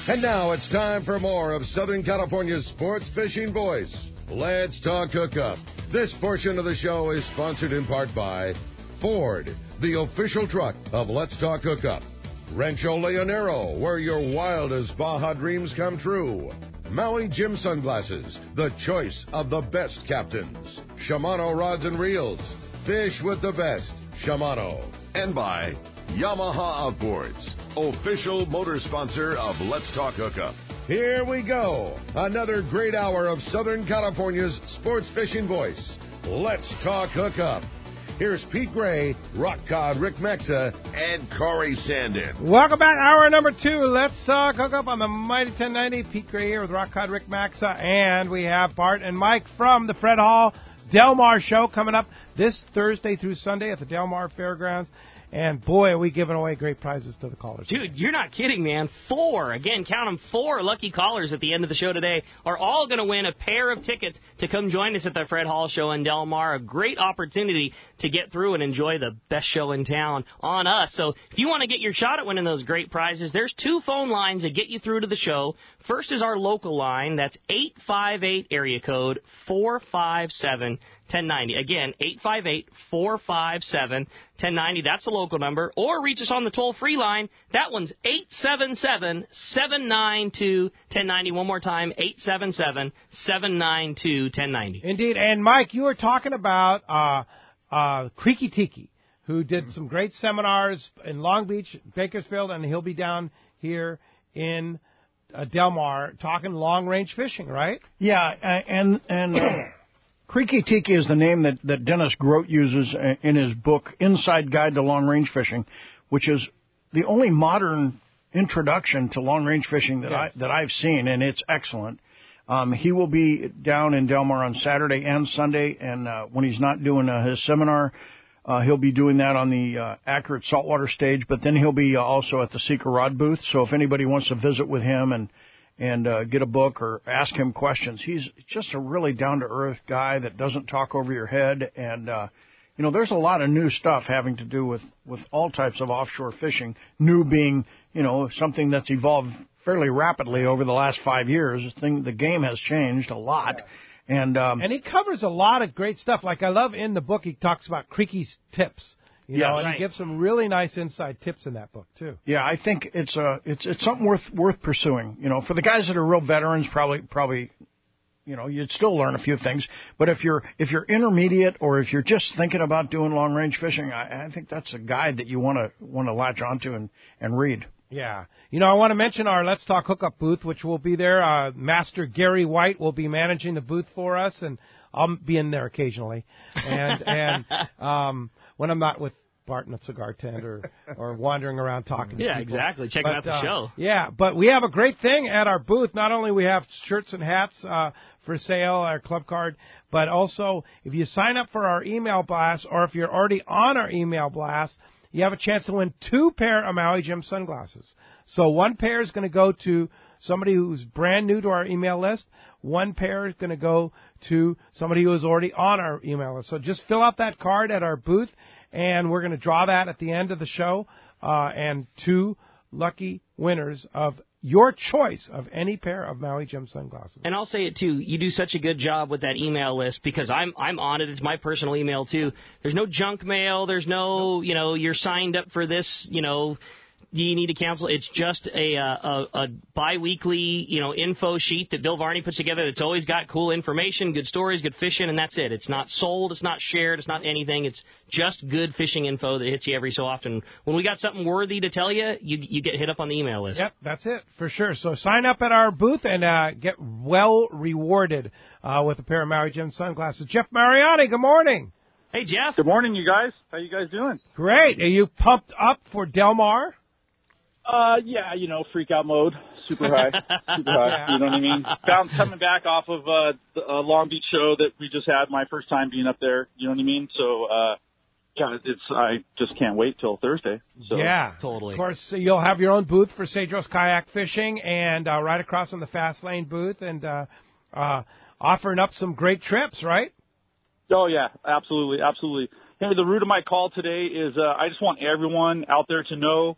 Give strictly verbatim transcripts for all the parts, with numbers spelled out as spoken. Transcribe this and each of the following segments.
And now it's time for more of Southern California's sports fishing voice. Let's Talk Hookup. This portion of the show is sponsored in part by Ford, the official truck of Let's Talk Hookup. Rancho Leonero, where your wildest Baja dreams come true. Maui Jim Sunglasses, the choice of the best captains. Shimano Rods and Reels, fish with the best. Shimano. And by Yamaha Outboards, official motor sponsor of Let's Talk Hookup. Here we go. Another great hour of Southern California's sports fishing voice. Let's Talk Hookup. Here's Pete Gray, Rock Cod Rick Mexa, and Corey Sandin. Welcome back. Hour number two. Let's Talk Hookup on the Mighty ten ninety. Pete Gray here with Rock Cod Rick Mexa. And we have Bart and Mike from the Fred Hall Del Mar Show coming up this Thursday through Sunday at the Del Mar Fairgrounds. And, boy, are we giving away great prizes to the callers. Dude, you're not kidding, man. Four, again, count them, four lucky callers at the end of the show today are all going to win a pair of tickets to come join us at the Fred Hall Show in Del Mar. A great opportunity to get through and enjoy the best show in town on us. So if you want to get your shot at winning those great prizes, there's two phone lines that get you through to the show. First is our local line. That's eight five eight area code four five seven ten ninety. Again, eight five eight four five seven ten ninety. That's the local number. Or reach us on the toll-free line. That one's eight seven seven seven nine two one oh nine oh. One more time, eight seven seven seven nine two one oh nine oh. Indeed. And, Mike, you were talking about uh, uh, Creaky Tiki, who did some great seminars in Long Beach, Bakersfield, and he'll be down here in uh, Del Mar talking long-range fishing, right? Yeah, uh, and... and uh, Creaky Tiki is the name that, that Dennis Grote uses in his book, Inside Guide to Long Range Fishing, which is the only modern introduction to long range fishing that, yes. I, that I've seen, and it's excellent. Um, he will be down in Del Mar on Saturday and Sunday, and uh, when he's not doing uh, his seminar, uh, he'll be doing that on the uh, Accurate Saltwater stage, but then he'll be uh, also at the Seeker Rod booth, so if anybody wants to visit with him and and uh, get a book or ask him questions. He's just a really down-to-earth guy that doesn't talk over your head. And, uh, you know, there's a lot of new stuff having to do with, with all types of offshore fishing, new being, you know, something that's evolved fairly rapidly over the last five years. The, thing, the game has changed a lot. And um, and he covers a lot of great stuff. Like I love in the book he talks about Creaky's tips. You know, yes, and right. he gives some really nice inside tips in that book too. Yeah, I think it's a it's it's something worth worth pursuing. You know, for the guys that are real veterans, probably probably, you know, you'd still learn a few things. But if you're if you're intermediate or if you're just thinking about doing long range fishing, I, I think that's a guide that you want to want to latch onto and and read. Yeah. You know, I want to mention our Let's Talk Hookup booth, which will be there. Uh, Master Gary White will be managing the booth for us, and I'll be in there occasionally. And and um, when I'm not with Bart in a cigar tent or, or wandering around talking to yeah, people. exactly. Checking but, out the uh, show. Yeah, but we have a great thing at our booth. Not only we have shirts and hats uh, for sale, our club card, but also if you sign up for our email blast or if you're already on our email blast, you have a chance to win two pair of Maui Jim sunglasses. So one pair is going to go to somebody who's brand new to our email list. One pair is going to go to somebody who is already on our email list. So just fill out that card at our booth, and we're going to draw that at the end of the show, uh, and two lucky winners of your choice of any pair of Maui Jim sunglasses. And I'll say it, too. You do such a good job with that email list because I'm I'm on it. It's my personal email, too. There's no junk mail. There's no, you know, you're signed up for this, you know, you need to cancel. It's just a, a, a bi-weekly, you know, info sheet that Bill Varney puts together that's always got cool information, good stories, good fishing, and that's it. It's not sold. It's not shared. It's not anything. It's just good fishing info that hits you every so often. When we got something worthy to tell you, you, you get hit up on the email list. Yep, that's it, for sure. So sign up at our booth and uh, get well rewarded uh, with a pair of Maui Jim sunglasses. Jeff Mariani, good morning. Hey, Jeff. Good morning, you guys. How you guys doing? Great. Are you pumped up for Del Mar? Uh, yeah, you know, freak out mode, super high, super high. You know what I mean? Found coming back off of uh, the uh, Long Beach show that we just had, my first time being up there. You know what I mean? So, uh, yeah, it's I just can't wait till Thursday. So. Yeah, totally. Of course, you'll have your own booth for Cedros Kayak Fishing, and uh, right across on the Fast Lane booth, and uh, uh, offering up some great trips, right? Oh yeah, absolutely, absolutely. Hey, the root of my call today is uh, I just want everyone out there to know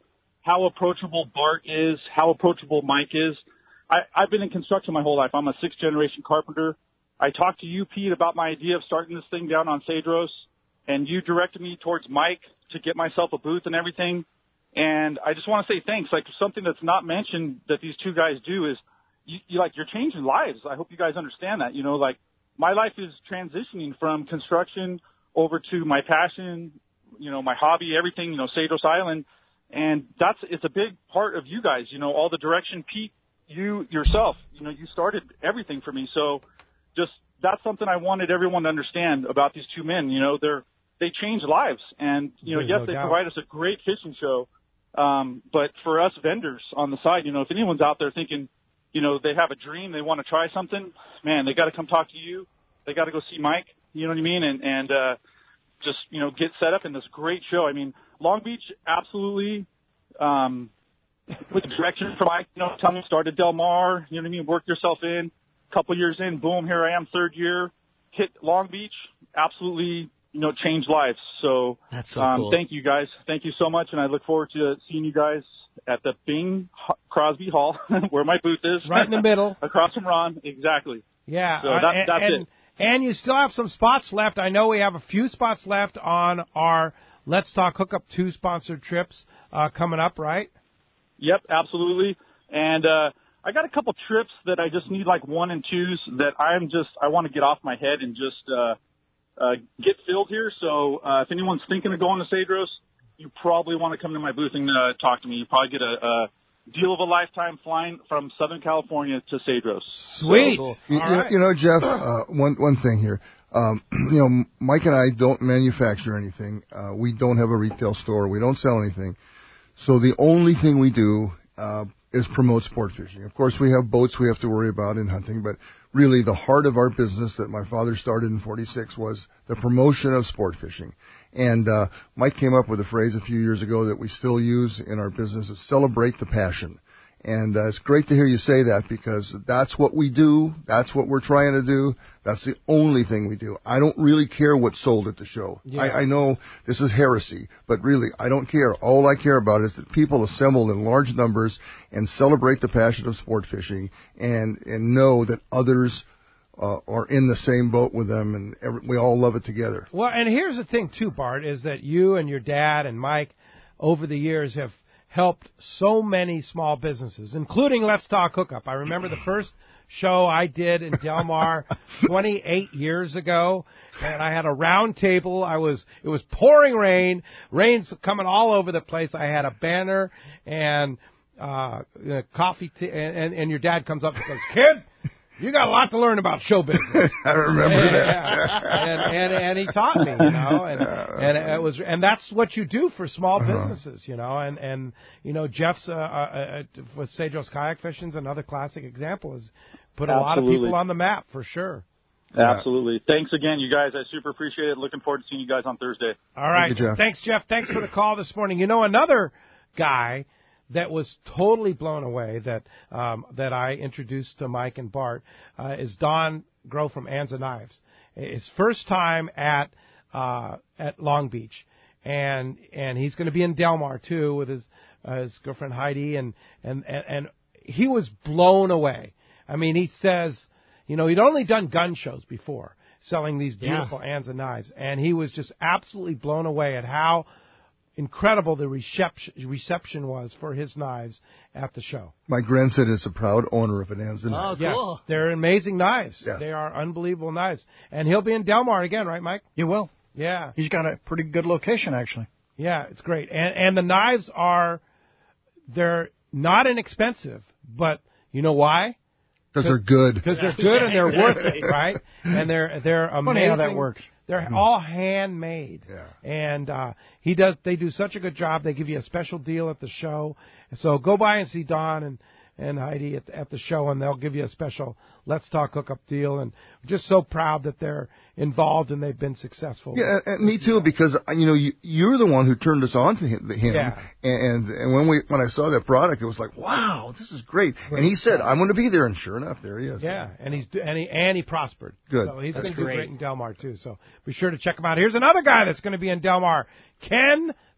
how approachable Bart is, how approachable Mike is. I, I've been in construction my whole life. I'm a sixth-generation carpenter. I talked to you, Pete, about my idea of starting this thing down on Cedros, and you directed me towards Mike to get myself a booth and everything. And I just want to say thanks. Like, something that's not mentioned that these two guys do is, you, you like, you're changing lives. I hope you guys understand that. You know, like, my life is transitioning from construction over to my passion, you know, my hobby, everything, you know, Cedros Island. And that's, it's a big part of you guys, you know, all the direction. Pete, you yourself, you know, you started everything for me. So just, that's something I wanted everyone to understand about these two men. You know, they're, they change lives. And, you know, There's yes, no they doubt. provide us a great fishing show. Um, but for us vendors on the side, you know, if anyone's out there thinking, you know, they have a dream, they want to try something, man, they got to come talk to you. They got to go see Mike, you know what I mean? And, and, uh, just, you know, get set up in this great show. I mean, Long Beach, absolutely, um, with the direction from Mike, you know, tell me, start at Del Mar, you know what I mean? Work yourself in. A couple years in, boom, here I am, third year, hit Long Beach, absolutely, you know, changed lives. So, That's so um, cool. thank you guys. Thank you so much. And I look forward to seeing you guys at the Bing Crosby Hall, where my booth is. Right in the middle. Across from Ron. Exactly. Yeah. So uh, that, and, that's and, it. And you still have some spots left. I know we have a few spots left on our Let's Talk Hookup two sponsored trips uh, coming up, right? Yep, absolutely. And uh, I got a couple trips that I just need like one and twos that I'm just, I want to get off my head and just uh, uh, get filled here. So uh, if anyone's thinking of going to Cedros, you probably want to come to my booth and uh, talk to me. You probably get a, a deal of a lifetime flying from Southern California to Cedros. Sweet. So, You, All you- right. you know, Jeff, uh, one one thing here. Um, you know, Mike and I don't manufacture anything. Uh, we don't have a retail store. We don't sell anything. So the only thing we do uh, is promote sport fishing. Of course, we have boats we have to worry about in hunting, but really the heart of our business that my father started in forty-six was the promotion of sport fishing. And uh, Mike came up with a phrase a few years ago that we still use in our business: is celebrate the passion. And uh, it's great to hear you say that, because that's what we do. That's what we're trying to do. That's the only thing we do. I don't really care what's sold at the show. Yeah. I, I know this is heresy, but really, I don't care. All I care about is that people assemble in large numbers and celebrate the passion of sport fishing, and, and know that others uh, are in the same boat with them, and every, we all love it together. Well, and here's the thing, too, Bart, is that you and your dad and Mike over the years have helped so many small businesses, including Let's Talk Hookup. I remember the first show I did in Del Mar twenty-eight years ago, and I had a round table. I was it was pouring rain, rain's coming all over the place. I had a banner and uh, uh coffee, t- and, and and your dad comes up and says, "Kid, you got a lot to learn about show business." I remember and, that. yeah. and, and and he taught me, you know, and and it was, and that's what you do for small businesses, you know, and and you know, Jeff's uh, uh, uh, with Cedros Kayak Fishing's another classic example. Has put a lot of Absolutely. people on the map for sure. Absolutely. Thanks again, you guys. I super appreciate it. Looking forward to seeing you guys on Thursday. All right, Thank you, Jeff. thanks, Jeff. Thanks for the call this morning. You know, another guy that was totally blown away that um, that I introduced to Mike and Bart uh, is Don Groh from Anza Knives. His first time at uh, at Long Beach, and and he's going to be in Del Mar too with his uh, his girlfriend Heidi, and, and and and he was blown away. I mean, he says, you know, he'd only done gun shows before, selling these beautiful yeah. Anza knives, and he was just absolutely blown away at how incredible the reception reception was for his knives at the show. My grandson is a proud owner of an Anza Oh, knife. cool. Yes, they're amazing knives. Yes. They are unbelievable knives. And he'll be in Del Mar again, right, Mike? You will. Yeah. He's got a pretty good location, actually. Yeah, it's great. And and the knives are, they're not inexpensive, but you know why? Because they're good. Because they're good and they're worth it, right? And they're they're amazing. Funny how that works. They're Mm-hmm. all handmade. Yeah. And uh, he does. They do such a good job. They give you a special deal at the show. So go by and see Don and, and Heidi at, at the show, and they'll give you a special Let's Talk Hookup deal. And we're just so proud that they're involved and they've been successful. Yeah, and, and me too, because uh, you know you, you're the one who turned us on to him. him. Yeah. And and when we when I saw that product, it was like, wow, this is great. And he said, I'm going to be there, and sure enough, there he is. Yeah, and he's and he and he prospered. Good. So he's That's going to do great. great in Del Mar too. So be sure to check him out. Here's another guy that's going to be in Del Mar, Ken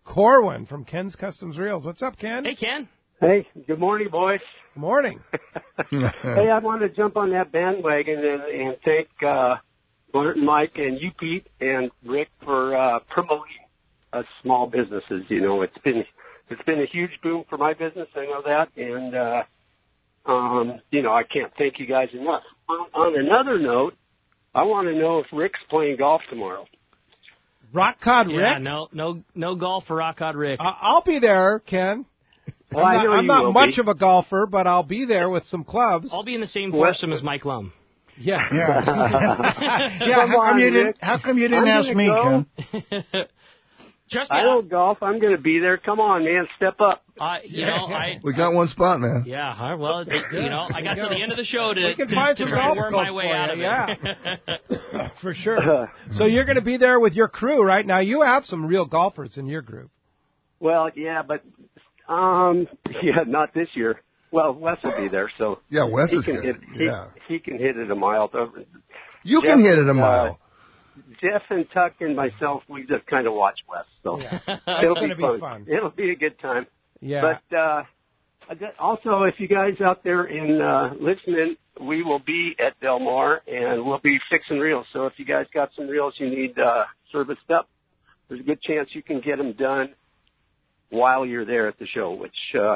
Corwin from Ken's Customs Reels. What's up, Ken? Hey, Ken. Hey, good morning, boys. Good morning. Hey, I wanted to jump on that bandwagon and, and thank uh, Bart and Mike and you, Pete, and Rick for uh, promoting us small businesses. You know, it's been it's been a huge boom for my business. I know that, and uh, um, you know, I can't thank you guys enough. On, on another note, I want to know if Rick's playing golf tomorrow. Rock Cod Rick? Yeah, no, no, no golf for Rock Cod Rick. Uh, I'll be there, Ken. Well, I'm I know not, I'm you not will much be. of a golfer, but I'll be there with some clubs. I'll be in the same foursome as Mike Lum. Yeah. Yeah. yeah. Come How come on, you didn't? Rick. How come you didn't I'm ask gonna me, go. Ken? Trust me, I don't golf. I'm going to be there. Come on, man, step up. I, you know, I. We got one spot, man. Yeah, huh, well, it, you know, I got to the end of the show to, We can to, find to some try golf to worm my clubs way for out you, of it. For sure. So you're going to be there with your crew, right? Now, you have some real golfers in your group. Well, yeah, but um, yeah, not this year. Well, Wes will be there, so Yeah, Wes he is can good. hit. He, Yeah. he can hit it a mile. You Jeff can hit it a and, uh, mile. Jeff and Tuck and myself, we just kind of watch Wes, so Yeah. it'll gonna be be fun. fun. It'll be a good time. Yeah. But uh, I just- also, if you guys out there in uh, listening, we will be at Del Mar and we'll be fixing reels. So if you guys got some reels you need uh, serviced up, there's a good chance you can get them done while you're there at the show. Which, uh,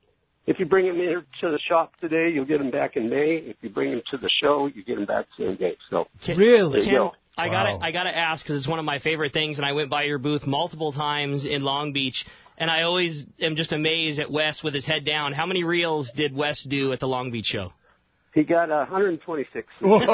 if you bring them here to the shop today, you'll get them back in May. If you bring them to the show, you get them back the same day. So Ken- Really? there you Ken, go. I Wow. gotta, I gotta ask because it's one of my favorite things, and I went by your booth multiple times in Long Beach, and I always am just amazed at Wes with his head down. How many reels did Wes do at the Long Beach show? He got one hundred twenty-six.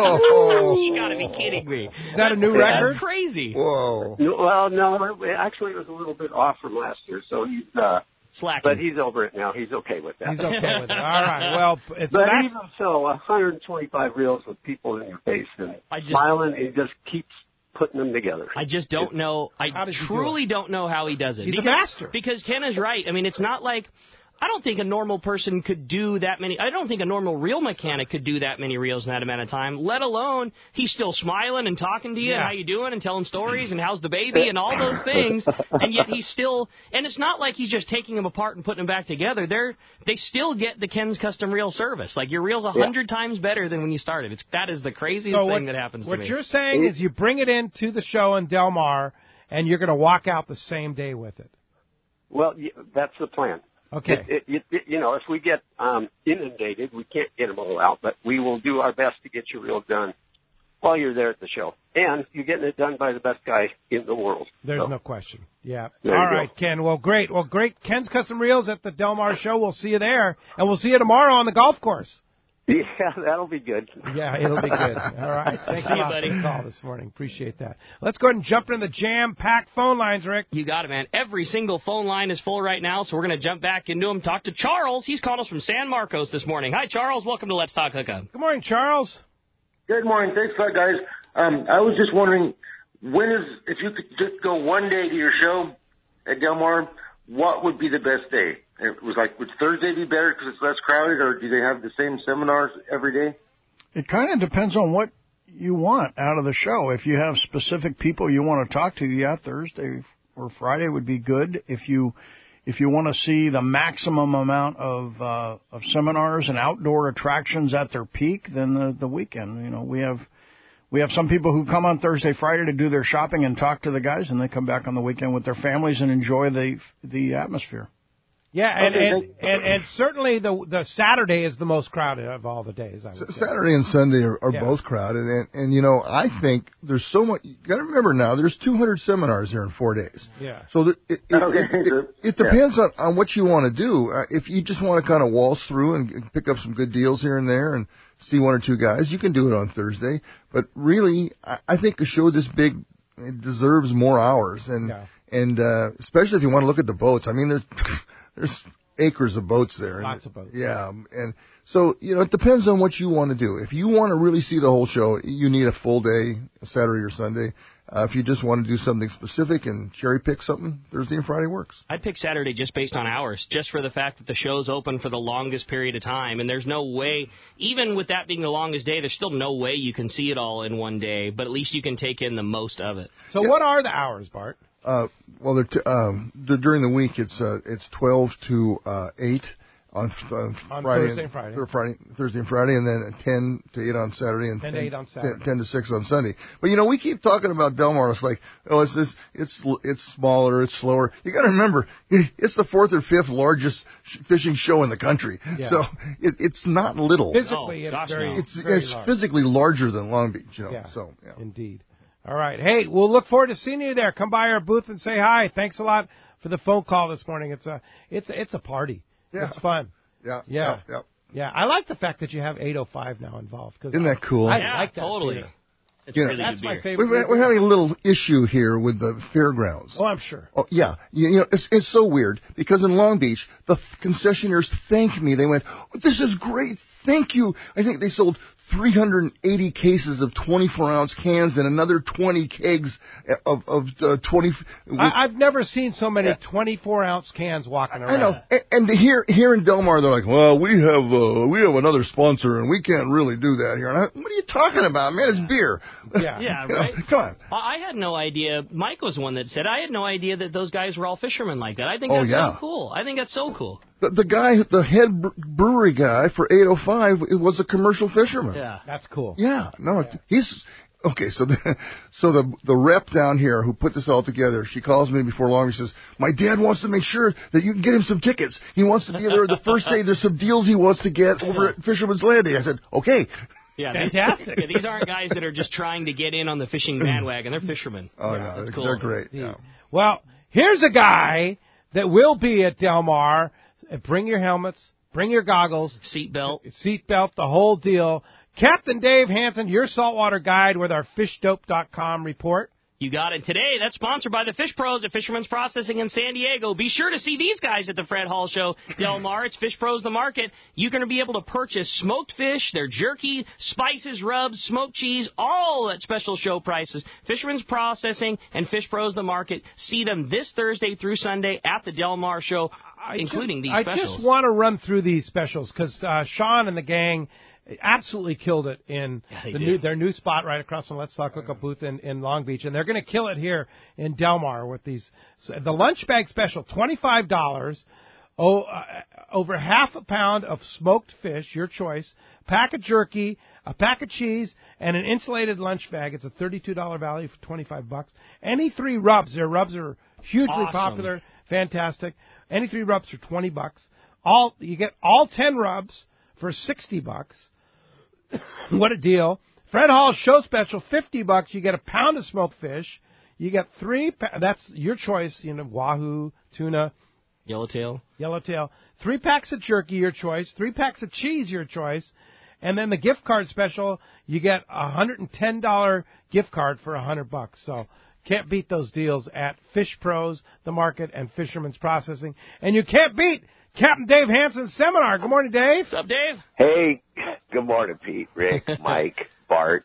Whoa. You gotta be kidding me. Is that a new Yeah. record? That's crazy. Whoa. No, well, no, it- actually, it was a little bit off from last year. So he's, uh, Slacking. but he's over it now. He's okay with that. He's okay with it. All right. Well, it's But that's, even so, one hundred twenty-five reels with people in your face and I just- smiling, and he just keeps putting them together. I just don't know. I How does he do truly don't know how he does it. He's a because, master. Because Ken is right. I mean, it's not like I don't think a normal person could do that many. I don't think a normal reel mechanic could do that many reels in that amount of time. Let alone he's still smiling and talking to you and Yeah. how you doing and telling stories and how's the baby and all those things. And yet he's still. And it's not like he's just taking them apart and putting them back together. They're they still get the Ken's Custom Reel service. Like your reel's a hundred times better than when you started. It's that is the craziest so thing what, that happens what to me. you're saying is you bring it into the show in Del Mar, and you're going to walk out the same day with it. Well, y- that's the plan. Okay. It, it, it, you know, if we get um, inundated, we can't get them all out, but we will do our best to get your reel done while you're there at the show. And you're getting it done by the best guy in the world. There's So, no question. Yeah. There All you go. right, Ken. Well, great. Well, great. Ken's Custom Reels at the Del Mar show. We'll see you there, and we'll see you tomorrow on the golf course. Yeah, that'll be good. Yeah, it'll be good. All right. Thanks a See you, lot buddy. for the call this morning. Appreciate that. Let's go ahead and jump into the jam-packed phone lines, Rick. You got it, man. Every single phone line is full right now, so we're going to jump back into them. Talk to Charles. He's calling us from San Marcos this morning. Hi, Charles. Welcome to Let's Talk Hookup. Good morning, Charles. Good morning. Thanks a lot, guys. Um, I was just wondering, when is, if you could just go one day to your show at Del Mar, what would be the best day? It was like, would Thursday be better because it's less crowded, or do they have the same seminars every day? It kind of depends on what you want out of the show. If you have specific people you want to talk to, yeah, Thursday or Friday would be good. If you if you want to see the maximum amount of uh, of seminars and outdoor attractions at their peak, then the the weekend. You know, we have we have some people who come on Thursday, Friday to do their shopping and talk to the guys, and they come back on the weekend with their families and enjoy the the atmosphere. Yeah, and Okay, and, thank- and, and certainly the the Saturday is the most crowded of all the days, I would say. Saturday and Sunday are, are Yeah. both crowded, and, and you know I think there's so much. You got to remember now, there's two hundred seminars here in four days. Yeah. So that it, it, Okay, it, it, sure. it depends on, on what you want to do. Uh, if you just want to kind of waltz through and pick up some good deals here and there and see one or two guys, you can do it on Thursday. But really, I, I think a show this big it deserves more hours, and Yeah. and uh, especially if you want to look at the boats. I mean, there's there's acres of boats there. Lots of boats. Yeah, and so you know it depends on what you want to do. If you want to really see the whole show, you need a full day, Saturday or Sunday. Uh, if you just want to do something specific and cherry pick something, Thursday and Friday works. I'd pick Saturday just based on hours, just for the fact that the show's open for the longest period of time, and there's no way, even with that being the longest day, there's still no way you can see it all in one day, but at least you can take in the most of it. So what are the hours, Bart? Uh, well, they're t- um, they're during the week it's uh, it's twelve to uh, eight on, uh, on Friday Thursday and Friday. Friday, Thursday and Friday, and then ten to eight on Saturday, and ten to eight on Saturday. ten, ten to six on Sunday. But you know, we keep talking about Del Mar. It's like, oh, it's this, it's it's smaller, it's slower. You got to remember, it's the fourth or fifth largest fishing show in the country, Yeah. so it, it's not little. Physically, No, it's gosh, very, no. It's very it's large. physically larger than Long Beach, you know. Yeah. So yeah. Indeed. All right. Hey, we'll look forward to seeing you there. Come by our booth and say hi. Thanks a lot for the phone call this morning. It's a it's a, it's a party. Yeah. It's fun. Yeah, Yeah. yeah, yeah. Yeah, I like the fact that you have eight oh five now involved. Cause Isn't I, that cool? I Yeah, like that totally. beer. It's You know, really That's good my beer. favorite. We're, we're having a little issue here with the fairgrounds. Oh, I'm sure. Oh, yeah. You, you know, it's, it's so weird because in Long Beach, the concessionaires thanked me. They went, oh, this is great. Thank you. I think they sold three hundred eighty cases of twenty-four ounce cans and another twenty kegs of, of uh, twenty. I, I've never seen so many Yeah. twenty-four ounce cans walking around. I know. And, and here, here in Del Mar, they're like, well, we have, uh, we have another sponsor and we can't really do that here. And I, what are you talking about, man? It's beer. Yeah. Yeah, You know, right? come on. I had no idea. Mike was the one that said, I had no idea that those guys were all fishermen like that. I think Oh, that's yeah. so cool. I think that's so cool. The, the guy, the head bre- brewery guy for eight oh five was a commercial fisherman. Yeah. That's cool. Yeah, no, he's okay. So, the, so the the rep down here who put this all together, she calls me before long. She says, "My dad wants to make sure that you can get him some tickets. He wants to be there the first day. There's some deals he wants to get over at Fisherman's Landing." I said, "Okay." Yeah, Fantastic. Yeah, these aren't guys that are just trying to get in on the fishing bandwagon. They're fishermen. Oh yeah, no, that's they're, cool. they're great. Yeah. Well, here's a guy that will be at Del Mar. Bring your helmets. Bring your goggles. Seatbelt. Seatbelt, the whole deal. Captain Dave Hansen, your saltwater guide with our fish dope dot com report. You got it. Today, that's sponsored by the Fish Pros at Fisherman's Processing in San Diego. Be sure to see these guys at the Fred Hall Show, Del Mar. It's Fish Pros the Market. You're going to be able to purchase smoked fish, their jerky, spices, rubs, smoked cheese, all at special show prices. Fisherman's Processing and Fish Pros the Market. See them this Thursday through Sunday at the Del Mar Show, I including just, these specials. I just want to run through these specials because uh, Sean and the gang absolutely killed it in Yeah, they the did. new, their new spot right across from Let's Talk Hookup booth in, in Long Beach, and they're going to kill it here in Del Mar with these. So the lunch bag special, twenty-five dollars, oh, uh, over half a pound of smoked fish, your choice, pack of jerky, a pack of cheese, and an insulated lunch bag. It's a thirty-two dollars value for twenty-five bucks. Any three rubs, their rubs are hugely Awesome. popular, fantastic. Any three rubs for twenty bucks. All you get all ten rubs for sixty bucks. What a deal. Fred Hall Show Special, fifty bucks. You get a pound of smoked fish. You get three, pa- that's your choice, you know, wahoo, tuna, Yellowtail. yellowtail. Three packs of jerky, your choice. Three packs of cheese, your choice. And then the gift card special, you get a one hundred ten dollars gift card for one hundred bucks. So can't beat those deals at Fish Pros, the Market, and Fisherman's Processing. And you can't beat Captain Dave Hansen's seminar. Good morning, Dave. What's up, Dave? Hey, good morning, Pete, Rick, Mike, Bart.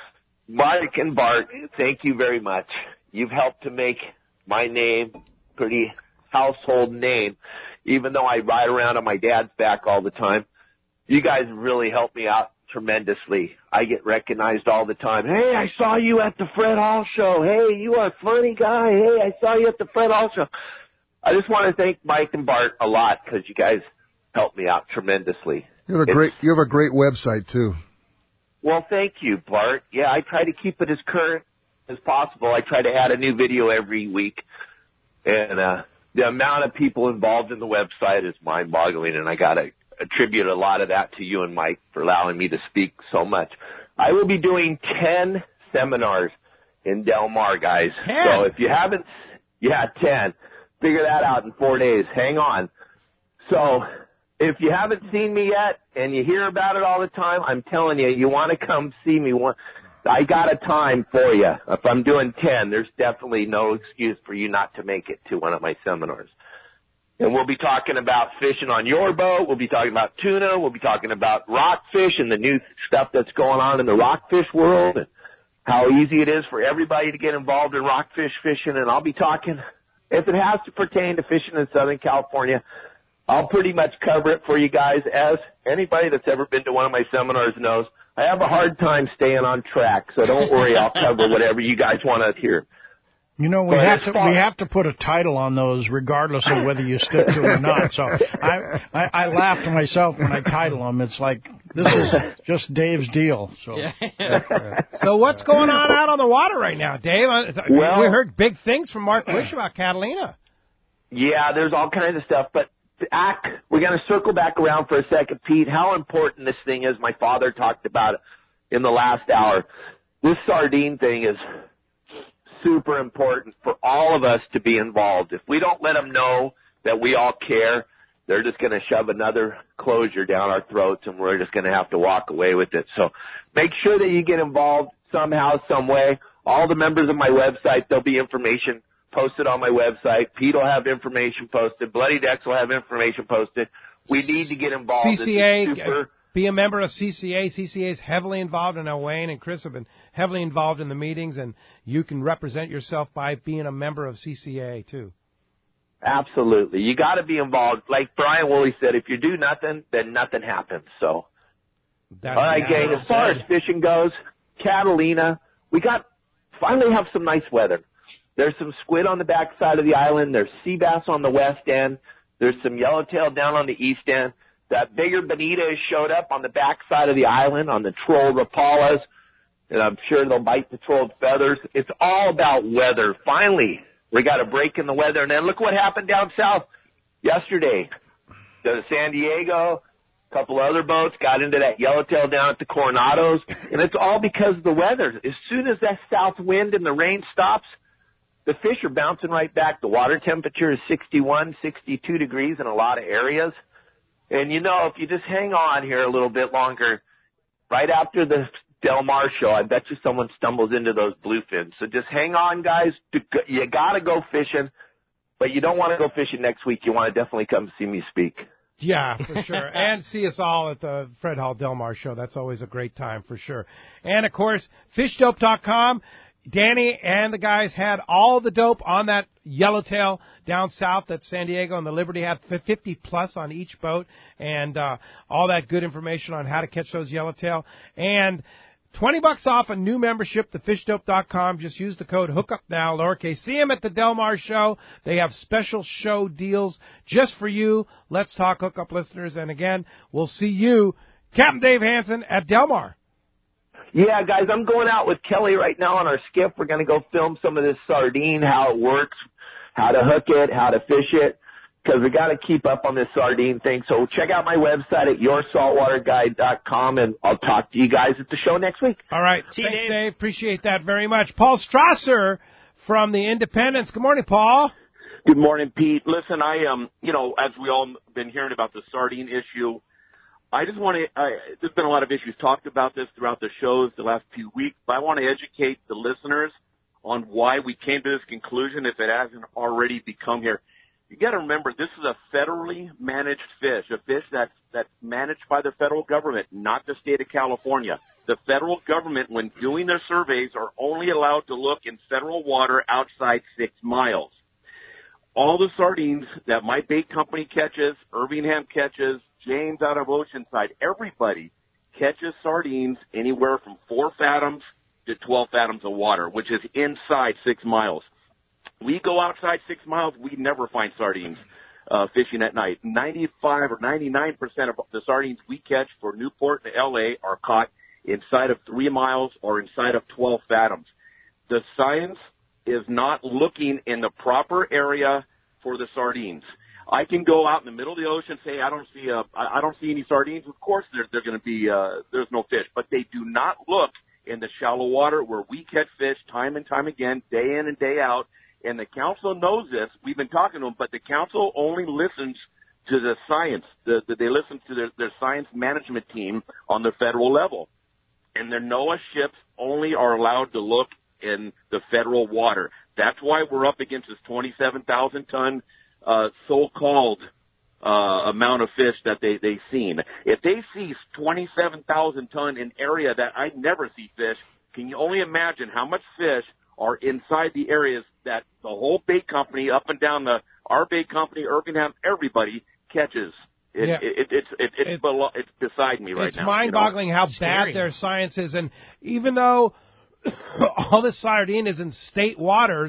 Mike and Bart, thank you very much. You've helped to make my name pretty household name, even though I ride around on my dad's back all the time. You guys really helped me out tremendously. I get recognized all the time. Hey, I saw you at the Fred Hall Show. Hey, you are a funny guy. Hey, I saw you at the Fred Hall Show. I just want to thank Mike and Bart a lot because you guys helped me out tremendously. You have a It's- great, you have a great website too. Well, thank you, Bart. Yeah, I try to keep it as current as possible. I try to add a new video every week. And uh, the amount of people involved in the website is mind-boggling, and I got to attribute a lot of that to you and Mike for allowing me to speak so much. I will be doing ten seminars in Del Mar, guys. ten? So if you haven't, yeah, ten. Figure that out in four days. Hang on. So if you haven't seen me yet and you hear about it all the time, I'm telling you, you want to come see me. One, I got a time for you. If I'm doing ten, there's definitely no excuse for you not to make it to one of my seminars. And we'll be talking about fishing on your boat. We'll be talking about tuna. We'll be talking about rockfish and the new stuff that's going on in the rockfish world and how easy it is for everybody to get involved in rockfish fishing. And I'll be talking, if it has to pertain to fishing in Southern California, I'll pretty much cover it for you guys. As anybody that's ever been to one of my seminars knows, I have a hard time staying on track. So don't worry, I'll cover whatever you guys want to hear. You know, we But have as to far- we have to put a title on those, regardless of whether you stick to it or not. So I, I I laugh to myself when I title them. It's like this is just Dave's deal. So So what's going on out on the water right now, Dave? Uh, Well- we heard big things from Mark Wish about Catalina. Yeah, there's all kinds of stuff, but Ack, we're going to circle back around for a second, Pete. How important this thing is. My father talked about it in the last hour. This sardine thing is super important for all of us to be involved. If we don't let them know that we all care, they're just going to shove another closure down our throats, and we're just going to have to walk away with it. So make sure that you get involved somehow, some way. All the members of my website, there'll be information posted on my website. Pete will have information posted. Bloody Decks will have information posted. We need to get involved. C C A, This is super. be a member of C C A. C C A is heavily involved, and now Wayne and Chris have been heavily involved in the meetings, and you can represent yourself by being a member of C C A, too. Absolutely. You got to be involved. Like Brian Woolley said, if you do nothing, then nothing happens. So, That's all right, gang, as far as fishing goes, Catalina, we got finally have some nice weather. There's some squid on the back side of the island. There's sea bass on the west end. There's some yellowtail down on the east end. That bigger bonita has showed up on the back side of the island on the trolled rapalas, and I'm sure they'll bite the trolled feathers. It's all about weather. Finally, we got a break in the weather. And then look what happened down south yesterday. The San Diego, a couple other boats got into that yellowtail down at the Coronados, and it's all because of the weather. As soon as that south wind and the rain stops, the fish are bouncing right back. The water temperature is sixty-one, sixty-two degrees in a lot of areas. And, you know, if you just hang on here a little bit longer, right after the Del Mar show, I bet you someone stumbles into those bluefins. So just hang on, guys. You got to go fishing, but you don't want to go fishing next week. You want to definitely come see me speak. Yeah, for sure. And see us all at the Fred Hall Del Mar show. That's always a great time for sure. And, of course, fish dope dot com. Danny and the guys had all the dope on that yellowtail down south that San Diego and the Liberty had, fifty plus on each boat, and uh, all that good information on how to catch those yellowtail. And twenty bucks off a new membership, the fish dope dot com. Just use the code HOOKUPNOW, lowercase. See them at the Del Mar show. They have special show deals just for you. Let's Talk Hookup listeners. And, again, we'll see you, Captain Dave Hansen, at Del Mar. Yeah, guys, I'm going out with Kelly right now on our skiff. We're going to go film some of this sardine, how it works, how to hook it, how to fish it, because we got to keep up on this sardine thing. So check out my website at your saltwater guide dot com, and I'll talk to you guys at the show next week. All right. See you, Thanks, Dave. Dave. Appreciate that very much. Paul Strasser from the Independence. Good morning, Paul. Good morning, Pete. Listen, I um, you know, as we all been hearing about the sardine issue, I just want to, I, there's been a lot of issues talked about this throughout the shows the last few weeks, but I want to educate the listeners on why we came to this conclusion if it hasn't already become here. You got to remember, this is a federally managed fish, a fish that's, that's managed by the federal government, not the state of California. The federal government, when doing their surveys, are only allowed to look in federal water outside six miles. All the sardines that my bait company catches, Irvingham catches, James out of Oceanside, everybody catches sardines anywhere from four fathoms to twelve fathoms of water, which is inside six miles. We go outside six miles, we never find sardines uh, fishing at night. ninety-five or ninety-nine percent of the sardines we catch for Newport and L A are caught inside of three miles or inside of twelve fathoms. The science is not looking in the proper area for the sardines. I can go out in the middle of the ocean and say, I don't see a, I don't see any sardines. Of course, there, there's going to be, uh, there's no fish, but they do not look in the shallow water where we catch fish time and time again, day in and day out. And the council knows this. We've been talking to them, but the council only listens to the science. The, the, they listen to their, their science management team on the federal level. And their NOAA ships only are allowed to look in the federal water. That's why we're up against this twenty-seven thousand ton Uh, so-called uh, amount of fish that they, they've seen. If they see twenty-seven thousand ton in area that I never see fish, can you only imagine how much fish are inside the areas that the whole bait company, up and down the, our bait company, Irvingham, everybody catches? It, Yeah. it, it, it's it, it's It- below, it's beside me right It's now. mind-boggling you know? how Scary. bad their science is. And even though all this sardine is in state waters,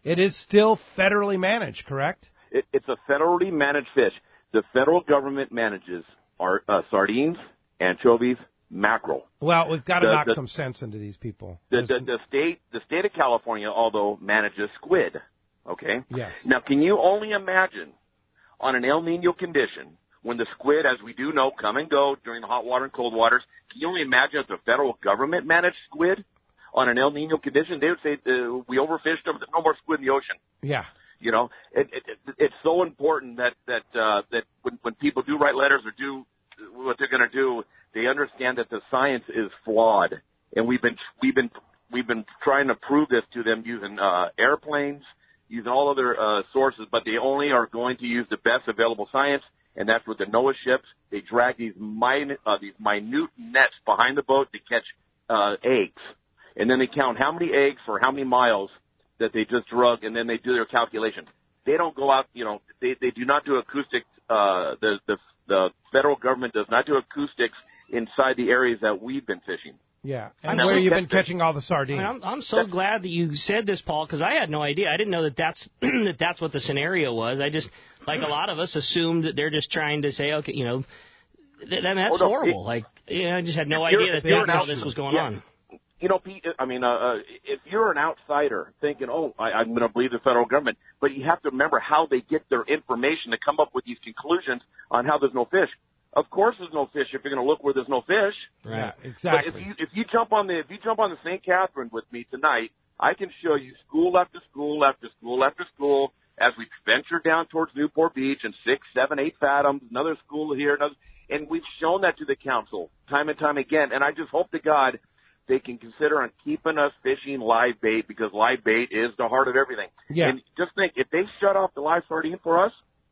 It is still federally managed, correct? It, it's a federally managed fish. The federal government manages our uh, sardines, anchovies, mackerel. Well, we've got to The- knock the- some sense into these people. The, the, the state, the state of California, although manages squid. Okay. Yes. Now, can you only imagine on an El Nino condition when the squid, as we do know, come and go during the hot water and cold waters? Can you only imagine if the federal government managed squid on an El Nino condition? They would say uh, we overfished them. No more squid in the ocean. Yeah. You know, it, it, it, it's so important that that uh, that when, when people do write letters or do what they're going to do, they understand that the science is flawed, and we've been we've been we've been trying to prove this to them using uh, airplanes, using all other uh, sources, but they only are going to use the best available science, and that's with the NOAA ships. They drag these minute uh, these minute nets behind the boat to catch uh, eggs, and then they count how many eggs for how many miles that they just drug, and then they do their calculations. They don't go out, you know, they, they do not do acoustic, uh, the, the, the federal government does not do acoustics inside the areas that we've been fishing. Yeah. I'm And where so- you've been catching all the sardines. I'm, I'm so glad that you said this, Paul, because I had no idea. I didn't know that that's that that's what the scenario was. I just, like a lot of us, assumed that they're just trying to say, okay, you know, th- I mean, that's Oh, no, horrible. it- like, you know, I just had no if you're- idea if that you're that's an how outsider- this was going yeah. on. You know, Pete, I mean, uh, uh, if you're an outsider thinking, oh, I, I'm going to believe the federal government, but you have to remember how they get their information to come up with these conclusions on how there's no fish. Of course there's no fish if you're going to look where there's no fish. Right. But Exactly. if you if you jump on the if you jump on the Saint Catherine with me tonight, I can show you school after school after school after school as we venture down towards Newport Beach and six, seven, eight fathoms, another school here, another, and we've shown that to the council time and time again. And I just hope to God they can consider on keeping us fishing live bait, because live bait is the heart of everything. Yeah. And just think, if they shut off the live sardine for us,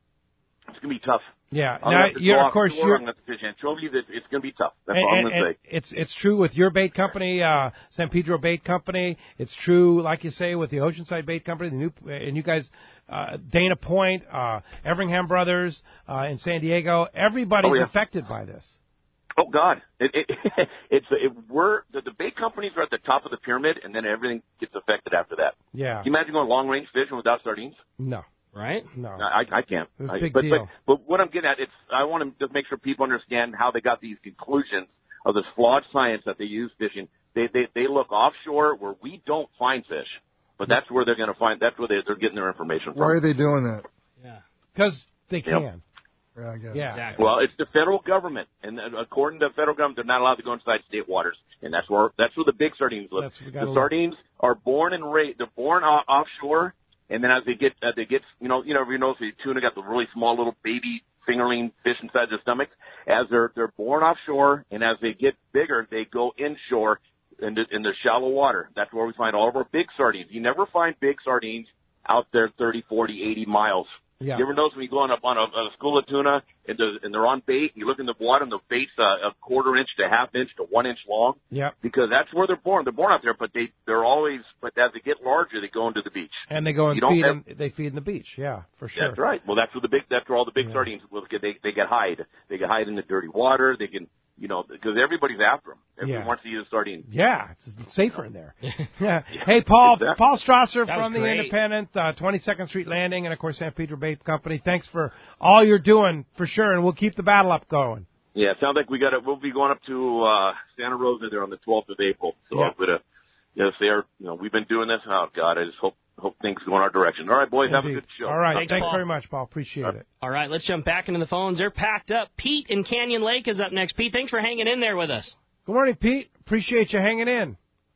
it's going to be tough. Yeah. I'm Now, gonna have to you're, go of course, offshore, you're, I'm going to have to fish anchovies. It's, it's going to be tough. That's and, all I'm and- going to and say. it's it's true with your bait company, uh, San Pedro Bait Company. It's true, like you say, with the Oceanside Bait Company, the new and you guys, uh, Dana Point, uh, Everingham Brothers uh, in San Diego. Everybody's Oh, yeah. affected by this. Oh God, it, it, it's it, we're the, the bait companies are at the top of the pyramid, and then everything gets affected after that. Yeah. Can you imagine going long range fishing without sardines? No. Right? No. I, I can't. It's a I, big but, deal. But, but what I'm getting at, it's I want to just make sure people understand how they got these conclusions of this flawed science that they use fishing. They they they look offshore where we don't find fish, but that's where they're going to find. That's where they, they're getting their information from. Why are they doing that? Yeah. Because they Yep. can. Yeah, I guess. Yeah. Exactly. Well, it's the federal government, and uh, according to the federal government, they're not allowed to go inside state waters, and that's where that's where the big sardines live. That's where we gotta The look. sardines are born and raised. They're born o- offshore, and then as they get, uh, they get, you know, you know, you know, the tuna got the really small little baby fingerling fish inside their stomach. As they're they're born offshore, and as they get bigger, they go inshore in the, in the shallow water. That's where we find all of our big sardines. You never find big sardines out there thirty, forty, eighty miles. Yeah. You ever notice when you go on a, on a, on a school of tuna and, the, and they're on bait, and you look in the water and the bait's a, a quarter inch to half inch to one inch long? Yep. Because that's where they're born. They're born out there, but they, they're always, but as they get larger, they go into the beach. And they go and You don't feed have- in, they feed in the beach. Yeah, for sure. That's right. Well, that's where the big, that's where all the big Yeah. sardines will get, they, they get hide. They get hide in the dirty water. They can, you know, because everybody's after them. Everyone Yeah. wants to eat a sardine. Yeah, it's safer in there. Yeah. Hey, Paul, Exactly. Paul Strasser That from was the great. Independent, uh, twenty-second Street Landing, and of course San Pedro Bait Company. Thanks for all you're doing for sure, and we'll keep the battle up going. Yeah, it sounds like we got to, we'll be going up to, uh, Santa Rosa there on the twelfth of April. So Yeah. I'm going to, yes, they're, you know, we've been doing this. Oh God, I just hope, hope things go in our direction. All right, boys, have a Indeed. good show. All right, Thanks, thanks, Paul. very much, Paul. Appreciate it. All right, let's jump back into the phones. They're packed up. Pete in Canyon Lake is up next. Pete, thanks for hanging in there with us. Good morning, Pete. Appreciate you hanging in.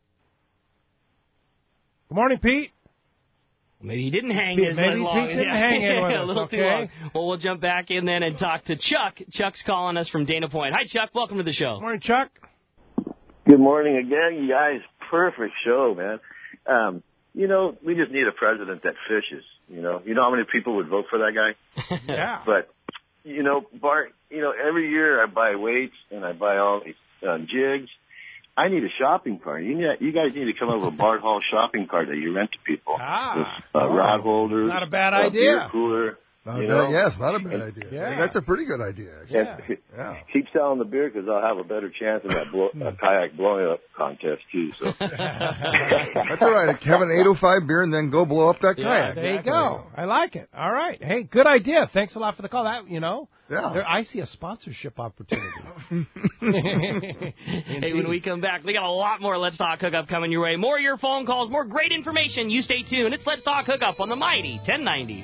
Good morning, Pete. Maybe he didn't hang Pete, as maybe long Pete as didn't yeah, hang in with a us, little too okay? long. Well, we'll jump back in then and talk to Chuck. Chuck's calling us from Dana Point. Hi, Chuck. Welcome to the show. Good morning, Chuck. Good morning again, you guys. Perfect show, man. Um, you know, we just need a president that fishes. You know, you know how many people would vote for that guy? Yeah. But, you know, Bart, you know, every year I buy weights and I buy all these uh, jigs. I need a shopping cart. You, need, you guys need to come up with a Bart Hall shopping cart that you rent to people. Ah. With uh, Oh. rod holders. Not a bad a idea. beer cooler. Not you bad, know? yes, not a bad idea. Yeah. That's a pretty good idea, actually. And Yeah. keep selling the beer because I'll have a better chance in that blow, uh, kayak blowing up contest too. So That's all right. Have an eight oh five beer and then go blow up that Yeah, kayak. there you go. I like it. All right. Hey, good idea. Thanks a lot for the call. That, you know, Yeah. there, I see a sponsorship opportunity. Hey, when we come back, we got a lot more Let's Talk Hookup coming your way. More of your phone calls, more great information. You stay tuned. It's Let's Talk Hookup on the Mighty ten ninety.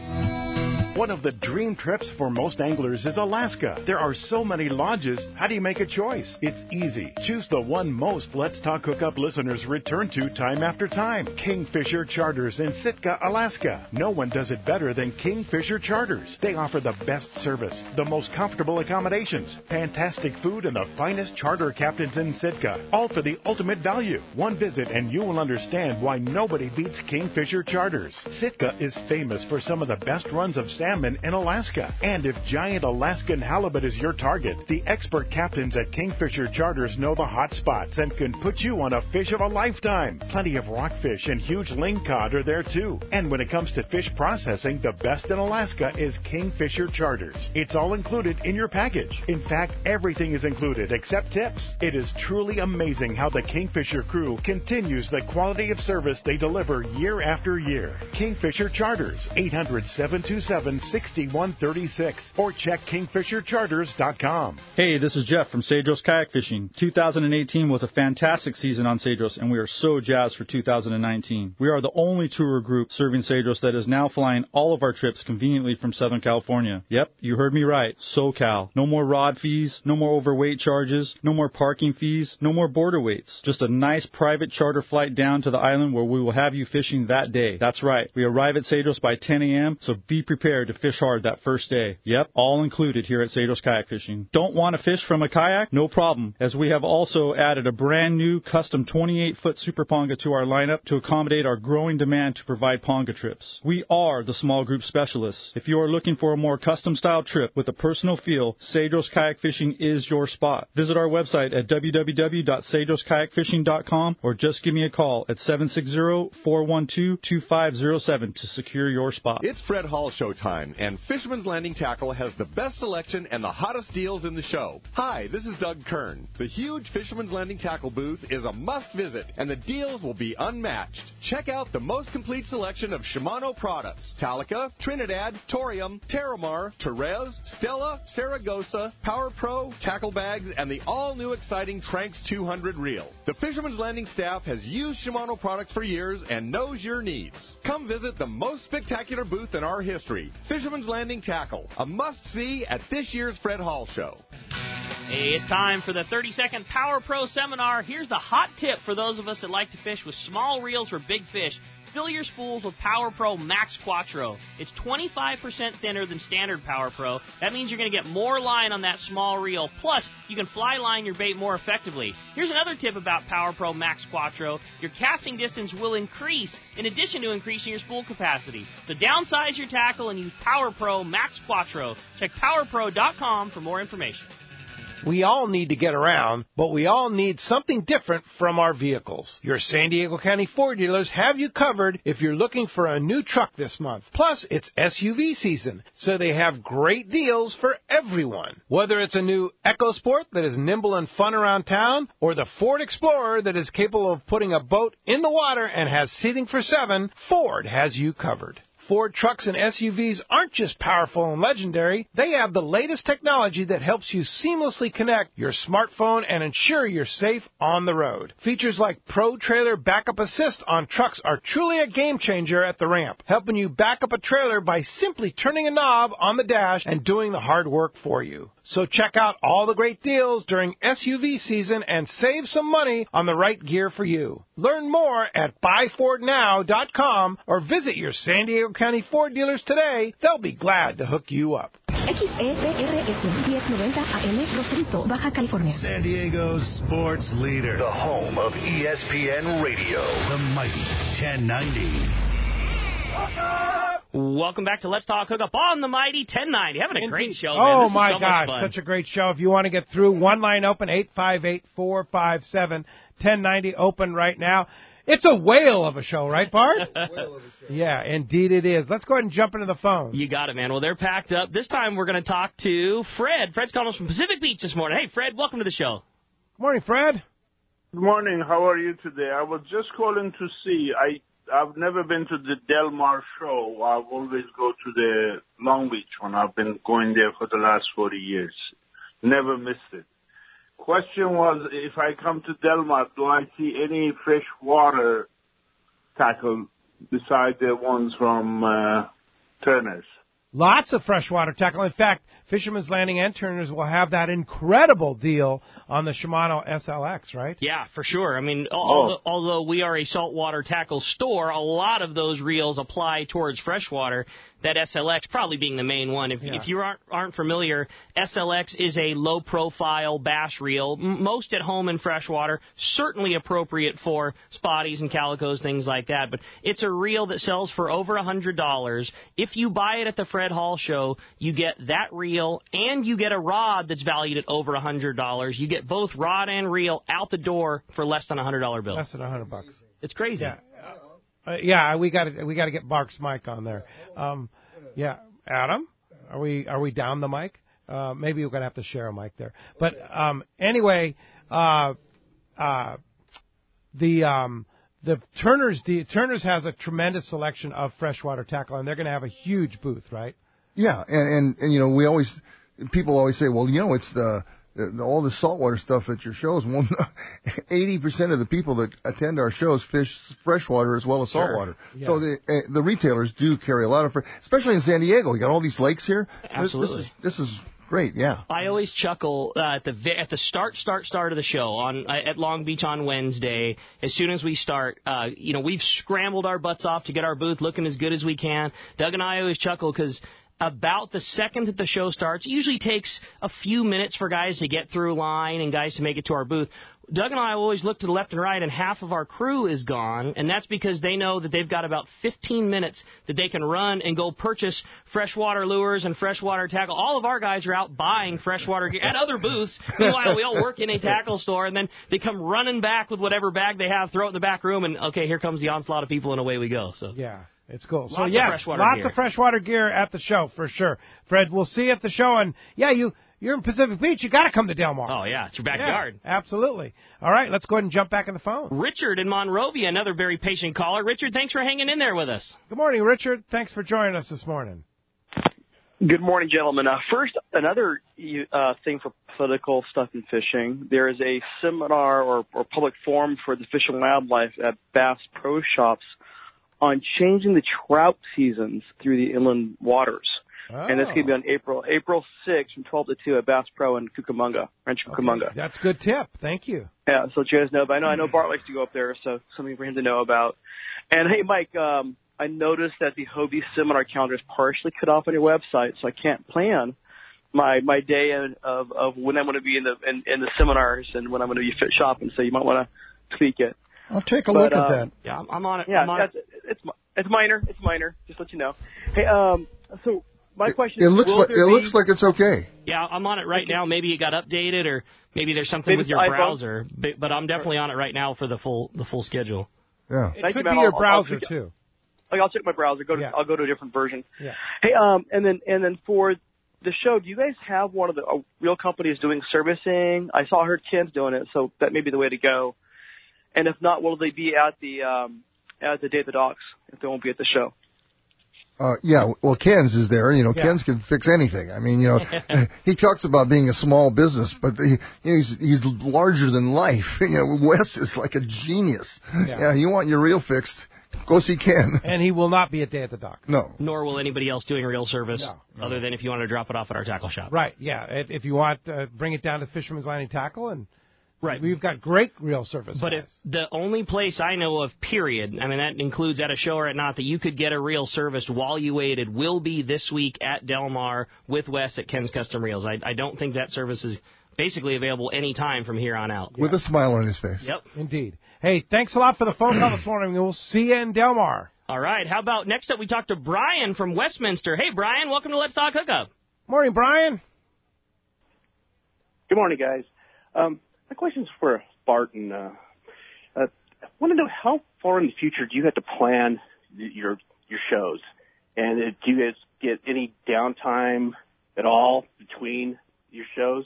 One of the dream trips for most anglers is Alaska. There are so many lodges. How do you make a choice? It's easy. Choose the one most Let's Talk Hookup listeners return to time after time. Kingfisher Charters in Sitka, Alaska. No one does it better than Kingfisher Charters. They offer the best service, the most comfortable accommodations, fantastic food, and the finest charter captains in Sitka. All for the ultimate value. One visit and you will understand why nobody beats Kingfisher Charters. Sitka is famous for some of the best runs of salmon in Alaska. And if giant Alaskan halibut is your target, the expert captains at Kingfisher Charters know the hot spots and can put you on a fish of a lifetime. Plenty of rockfish and huge lingcod are there too. And when it comes to fish processing, the best in Alaska is Kingfisher Charters. It's all included in your package. In fact, everything is included except tips. It is truly amazing how the Kingfisher crew continues the quality of service they deliver year after year. Kingfisher Charters, eight hundred, seven two seven, six one three six, or check kingfisher charters dot com. Hey, this is Jeff from Cedros Kayak Fishing. two thousand eighteen was a fantastic season on Cedros, and we are so jazzed for two thousand nineteen. We are the only tour group serving Cedros that is now flying all of our trips conveniently from Southern California. Yep, you heard me right, SoCal. No more rod fees, no more overweight charges, no more parking fees, no more border waits. Just a nice private charter flight down to the island where we will have you fishing that day. That's right, we arrive at Cedros by ten a.m., so be prepared to fish hard that first day. Yep, all included here at Cedros Kayak Fishing. Don't want to fish from a kayak? No problem, as we have also added a brand new custom twenty-eight foot Super Ponga to our lineup to accommodate our growing demand to provide Ponga trips. We are the small group specialists. If you are looking for a more custom style trip with a personal feel, Cedros Kayak Fishing is your spot. Visit our website at w w w dot cedros kayak fishing dot com or just give me a call at seven six zero, four one two, two five zero seven to secure your spot. It's Fred Hall show time, and Fisherman's Landing Tackle has the best selection and the hottest deals in the show. Hi, this is Doug Kern. The huge Fisherman's Landing Tackle booth is a must-visit, and the deals will be unmatched. Check out the most complete selection of Shimano products: Talica, Trinidad, Torium, Terramar, Therese, Stella, Saragossa, Power Pro, tackle bags, and the all-new exciting Tranx two hundred reel. The Fisherman's Landing staff has used Shimano products for years and knows your needs. Come visit the most spectacular booth in our history, Fisherman's Landing Tackle, a must-see at this year's Fred Hall show. Hey, it's time for the thirty second Power Pro Seminar. Here's the hot tip for those of us that like to fish with small reels for big fish. Fill your spools with Power Pro Max Quattro. It's twenty-five percent thinner than standard Power Pro. That means you're going to get more line on that small reel. Plus, you can fly line your bait more effectively. Here's another tip about Power Pro Max Quattro. Your casting distance will increase in addition to increasing your spool capacity. So downsize your tackle and use Power Pro Max Quattro. Check power pro dot com for more information. We all need to get around, but we all need something different from our vehicles. Your San Diego County Ford dealers have you covered if you're looking for a new truck this month. Plus, it's S U V season, so they have great deals for everyone. Whether it's a new EcoSport that is nimble and fun around town, or the Ford Explorer that is capable of putting a boat in the water and has seating for seven, Ford has you covered. Ford trucks and S U Vs aren't just powerful and legendary. They have the latest technology that helps you seamlessly connect your smartphone and ensure you're safe on the road. Features like Pro Trailer Backup Assist on trucks are truly a game changer at the ramp, helping you back up a trailer by simply turning a knob on the dash and doing the hard work for you. So check out all the great deals during S U V season and save some money on the right gear for you. Learn more at buy ford now dot com or visit your San Diego County Ford dealers today. They'll be glad to hook you up. X E P R S ten ninety A M, Rosarito, Baja California. San Diego's sports leader. The home of E S P N Radio. The mighty ten ninety. Welcome back to Let's Talk Hookup on the Mighty ten ninety. Having a great show, man. Oh, this is my so gosh, much fun. such a great show. If you want to get through, one line open, eight five eight, four five seven, one zero nine zero, open right now. It's a whale of a show, right, Bart? Whale of a show. Yeah, indeed it is. Let's go ahead and jump into the phones. You got it, man. Well, they're packed up. This time we're going to talk to Fred. Fred's calling us from Pacific Beach this morning. Hey, Fred, welcome to the show. Good morning, Fred. Good morning. How are you today? I was just calling to see. I, I've never been to the Del Mar show. I always go to the Long Beach one. I've been going there for the last forty years. Never missed it. Question was, if I come to Del Mar, do I see any freshwater tackle besides the ones from uh, Turner's? Lots of freshwater tackle. In fact, Fisherman's Landing and Turner's will have that incredible deal on the Shimano S L X, right? Yeah, for sure. I mean, al- Oh. although we are a saltwater tackle store, a lot of those reels apply towards freshwater. That S L X probably being the main one. If, Yeah. if you aren't, aren't familiar, S L X is a low-profile bass reel, m- most at home in freshwater, certainly appropriate for spotties and calicos, things like that. But it's a reel that sells for over one hundred dollars. If you buy it at the Fred Hall show, you get that reel and you get a rod that's valued at over one hundred dollars. You get both rod and reel out the door for less than a one hundred dollar bill. Less than one hundred bucks. It's crazy. Yeah. Uh, yeah, we got to we got to get Mark's mic on there. Um, yeah, Adam, are we are we down the mic? Uh, maybe we're gonna have to share a mic there. But um, anyway, uh, uh, the um, the Turner's the Turner's has a tremendous selection of freshwater tackle, and they're gonna have a huge booth, right? Yeah, and, and and you know, we always people always say, well, you know, it's the, the all the saltwater stuff at your shows. Well, eighty percent of the people that attend our shows fish freshwater as well as Sure. saltwater. Yeah. So the uh, the retailers do carry a lot of, fre- especially in San Diego. You got all these lakes here. This- Absolutely. This is, this is great. Yeah. I always chuckle uh, at the ve- at the start, start, start of the show on uh, at Long Beach on Wednesday. As soon as we start, uh, you know, we've scrambled our butts off to get our booth looking as good as we can. Doug and I always chuckle because about the second that the show starts, it usually takes a few minutes for guys to get through line and guys to make it to our booth. Doug and I always look to the left and right, and half of our crew is gone, and that's because they know that they've got about fifteen minutes that they can run and go purchase freshwater lures and freshwater tackle. All of our guys are out buying freshwater gear at other booths. Meanwhile, we all work in a tackle store, and then they come running back with whatever bag they have, throw it in the back room, and, okay, here comes the onslaught of people, and away we go. So Yeah. It's cool. Lots so of yes, freshwater lots gear. of freshwater gear at the show for sure. Fred, we'll see you at the show, and yeah, you you're in Pacific Beach. You got to come to Del Mar. Oh yeah, it's your backyard. Yeah, absolutely. All right, let's go ahead and jump back in the phone. Richard in Monrovia, another very patient caller. Richard, thanks for hanging in there with us. Good morning, Richard. Thanks for joining us this morning. Good morning, gentlemen. Uh, first, another uh, thing for political stuff in fishing. There is a seminar or, or public forum for the Fish and Wildlife at Bass Pro Shops on changing the trout seasons through the inland waters. Oh. And this could be on April April sixth from twelve to two at Bass Pro in Cucamonga, Rancho Cucamonga. That's a good tip. Thank you. Yeah, so you guys know, but I know I know Bart likes to go up there, so something for him to know about. And hey, Mike, um, I noticed that the Hobie seminar calendar is partially cut off on your website, so I can't plan my my day in, of of when I'm going to be in the in, in the seminars and when I'm going to be fit shopping. So you might want to tweak it. I'll take a But, look at uh, that. Yeah, I'm, I'm on it. Yeah, I'm on that's, it. it's it's minor. It's minor. Just to let you know. Hey, um, so my It, question it is, looks will like there it be, looks like it's okay. Yeah, I'm on it right now. Maybe it got updated, or maybe there's something Maybe with your it's iPhone. browser. But, but I'm definitely on it right now for the full the full schedule. Yeah. It Thank could you, be ma'am. your I'll- I'll browser tweak it. too. Like, I'll check my browser. Go to Yeah. I'll go to a different version. Yeah. Hey, um, and then and then for the show, do you guys have one of the uh, real companies doing servicing? I saw I heard Ken's doing it, so that may be the way to go. And if not, will they be at the um, at the Day of the Docks if they won't be at the show? Uh, yeah, well, Ken's is there. You know, Yeah. Ken's can fix anything. I mean, you know, he talks about being a small business, but he, you know, he's he's larger than life. You know, Wes is like a genius. Yeah. Yeah, you want your reel fixed, go see Ken. And he will not be at Day at the Docks. No. Nor will anybody else doing real service, No. other than if you want to drop it off at our tackle shop. Right, yeah. If, if you want, uh, bring it down to Fisherman's Landing Tackle, and Right. we've got great reel service. But guys. if the only place I know of, period, I mean, that includes at a show or at not, that you could get a reel serviced while you waited, will be this week at Del Mar with Wes at Ken's Custom Reels. I, I don't think that service is basically available any time from here on out. With a smile on his face. Yep. Indeed. Hey, thanks a lot for the phone call this morning. We'll see you in Del Mar. All right. How about next up we talk to Brian from Westminster. Hey, Brian, welcome to Let's Talk Hookup. Morning, Brian. Good morning, guys. Um, my question's for Barton. Uh, uh, want to know how far in the future do you have to plan your your shows, and uh, do you guys get any downtime at all between your shows?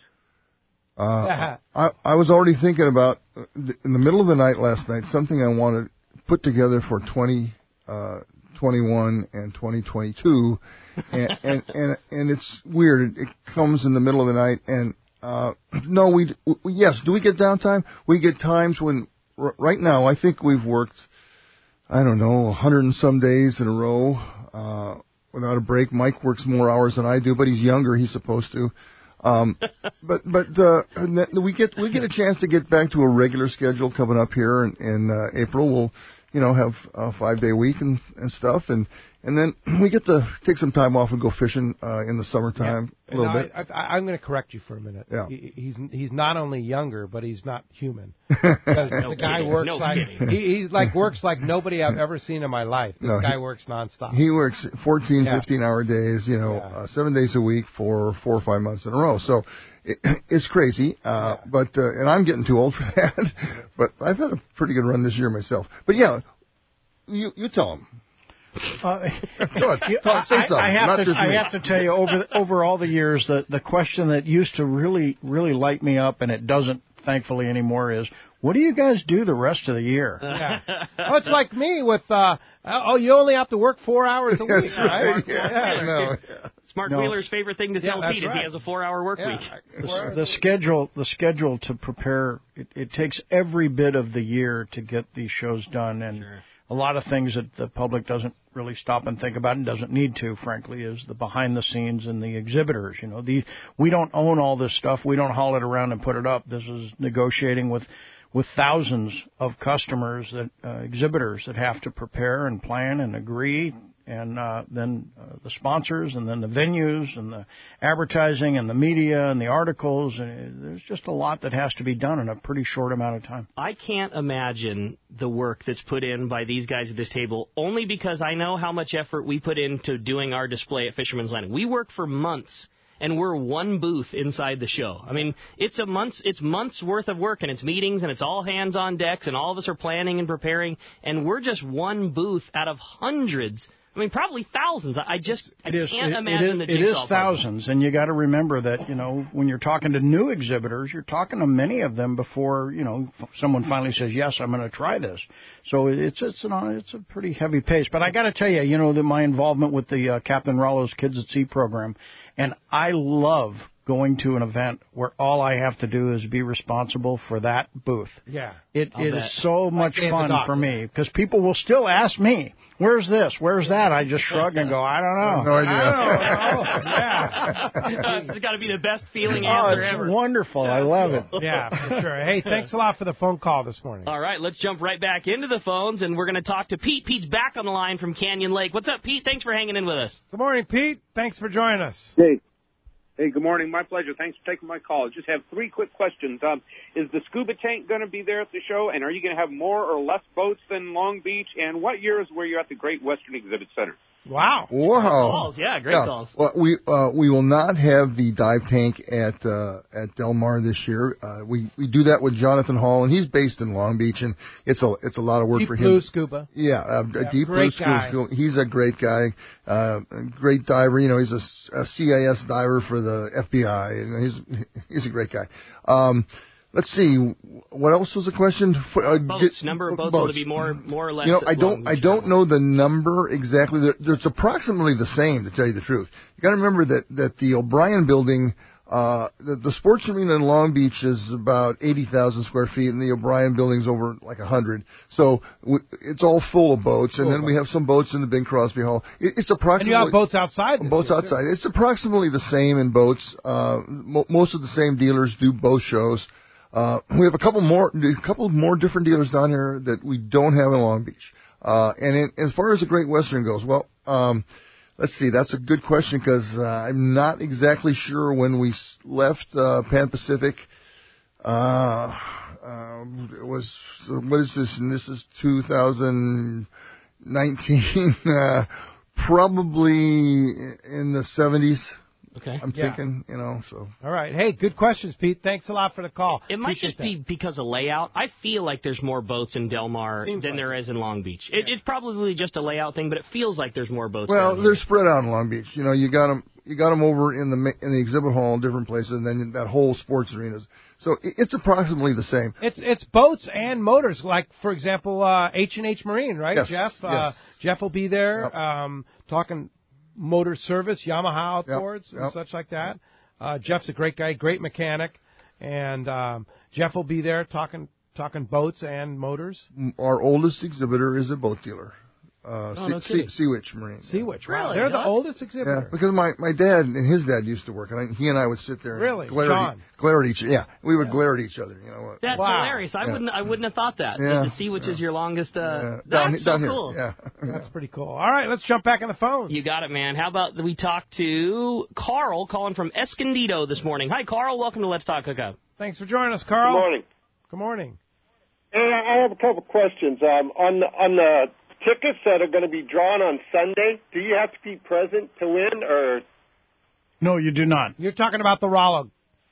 Uh, I, I was already thinking about, in the middle of the night last night, something I wanted put together for twenty twenty-one and twenty twenty-two, and, and, and, and it's weird. It, it comes in the middle of the night, and uh, no, we, we, yes, do we get downtime? We get times when, r- right now, I think we've worked, I don't know, a hundred and some days in a row uh, without a break. Mike works more hours than I do, but he's younger. He's supposed to. Um, but but uh, we get we get a chance to get back to a regular schedule coming up here in, in uh, April. We'll you know have a five day week and, and stuff, and and then we get to take some time off and go fishing uh, in the summertime yeah. a little no, bit. I, I, I'm going to correct you for a minute. Yeah. He, he's he's not only younger, but he's not human. Because no the guy kidding. works no like he, he's like works like nobody I've ever seen in my life. This No, guy he, works nonstop. He works fourteen, yeah. fifteen hour days, you know, yeah. uh, seven days a week for four or five months in a row. So it, it's crazy. Uh, yeah. But uh, and I'm getting too old for that. But I've had a pretty good run this year myself. But yeah, you you tell him. Uh, Go ahead. Talk, say something. I, I have Not to. just I me. have to tell you, over the, over all the years, the the question that used to really really light me up, and it doesn't, thankfully, anymore, is what do you guys do the rest of the year? Yeah. Oh, it's like me with. Uh, oh, you only have to work four hours a week, That's right. right? Yeah. Yeah. No. It's Mark No. Wheeler's favorite thing to Yeah, tell that's Pete is right. he has a four-hour work Yeah. week. The, the schedule, the schedule to prepare, it, it takes every bit of the year to get these shows done, and Sure. a lot of things that the public doesn't really stop and think about and doesn't need to, frankly, is the behind the scenes and the exhibitors. You know, the we don't own all this stuff. We don't haul it around and put it up. This is negotiating with with thousands of customers, that uh, exhibitors that have to prepare and plan and agree, and uh, then uh, the sponsors, and then the venues, and the advertising, and the media, and the articles. And there's just a lot that has to be done in a pretty short amount of time. I can't imagine the work that's put in by these guys at this table, only because I know how much effort we put into doing our display at Fisherman's Landing. We work for months, and we're one booth inside the show. I mean, it's a month's it's months worth of work, and it's meetings, and it's all hands on decks, and all of us are planning and preparing, and we're just one booth out of hundreds. I mean, probably thousands. I just I It is, can't it, imagine it the is, jigsaw It is puzzle. thousands, and you got to remember that, you know, when you're talking to new exhibitors, you're talking to many of them before, you know, f- someone finally says, yes, I'm going to try this. So it's it's an, it's a pretty heavy pace. But I got to tell you, you know, that my involvement with the uh, Captain Rollo's Kids at Sea program, and I love going to an event where all I have to do is be responsible for that booth. Yeah. It, I'll it bet. is so much Like fun the for me, because people will still ask me, where's this, where's that? I just shrug and go, I don't know. No idea. I don't know. Yeah. It's got to be the best feeling Oh, answer it's ever. wonderful. I love it. Yeah, for sure. Hey, thanks a lot for the phone call this morning. All right, let's jump right back into the phones, and we're going to talk to Pete. Pete's back on the line from Canyon Lake. What's up, Pete? Thanks for hanging in with us. Good morning, Pete. Thanks for joining us. Hey. Hey, good morning. My pleasure. Thanks for taking my call. I just have three quick questions. Um, is the scuba tank going to be there at the show, and are you going to have more or less boats than Long Beach? And what years were you at the Great Western Exhibit Center? Wow. Wow. Calls, yeah, great yeah. calls. Well, we uh, we will not have the dive tank at uh, at Del Mar this year. Uh, we we do that with Jonathan Hall, and he's based in Long Beach, and it's a it's a lot of work Deep for him. Blue Scuba. Yeah, uh, Yeah, Deep Blue great Scuba. guy. School. He's a great guy, uh, a great diver. You know, he's a, a C I S diver for the F B I, and he's he's a great guy. Um, Let's see. What else was the question? Uh, Boats. get, Number of boats. boats. Will it be more, more or less? You know, at I Long don't, Beach I don't know the number exactly. It's approximately the same, to tell you the truth. You got to remember that that the O'Brien Building, uh, the, the sports arena in Long Beach is about eighty thousand square feet, and the O'Brien Building's over like a hundred. So w- it's all full of boats, and Cool. then we have some boats in the Bing Crosby Hall. It, it's approximately And you have boats outside. this boats year, outside. too. It's approximately the same in boats. Uh, mo- most of the same dealers do both shows. Uh, we have a couple more, a couple more different dealers down here that we don't have in Long Beach. Uh, and in, as far as the Great Western goes, well, um, let's see, that's a good question because uh, I'm not exactly sure when we s- left uh, Pan Pacific. Uh, uh, it was what is this? And this is two thousand nineteen. Uh, probably in the seventies. Okay. I'm Yeah. thinking, you know, so. All right. Hey, good questions, Pete. Thanks a lot for the call. It might Appreciate just be because of layout. I feel like there's more boats in Del Mar Seems than like there is in Long Beach. It, it's probably just a layout thing, but it feels like there's more boats. Well, down they're here. spread out in Long Beach. You know, you got them, you got them over in the ma- in the exhibit hall in different places, and then that whole sports arenas. So it- it's approximately the same. It's it's boats and motors. Like for example, uh, H and H Marine, right, Yes, Jeff? Uh, yes. Jeff will be there Yep. um, talking motor service, Yamaha outboards, and Yep. such like that. Uh, Jeff's a great guy, great mechanic, and um, Jeff will be there talking talking boats and motors. Our oldest exhibitor is a boat dealer. Uh, Oh, no Sea- kidding. Sea- Seawitch Marine. Seawitch, wow. Really? They're the That's- oldest exhibitor. Yeah, because my, my dad and his dad used to work, and I, he and I would sit there and Really? glare, Sean? at, e- glare at each Yeah, we would glare at each other, you know what. That's Wow. hilarious. I Yeah. wouldn't. I wouldn't have thought that. Yeah. To see which is your longest. Uh, Yeah. That's Down, so down here, cool. yeah. That's pretty cool. All right, let's jump back on the phone. You got it, man. How about we talk to Carl calling from Escondido this morning? Hi, Carl. Welcome to Let's Talk Hookup. Thanks for joining us, Carl. Good morning. Good morning. Hey, I have a couple questions. Um, on the, on the tickets that are going to be drawn on Sunday, do you have to be present to win, or? No, you do not. You're talking about the Rollo.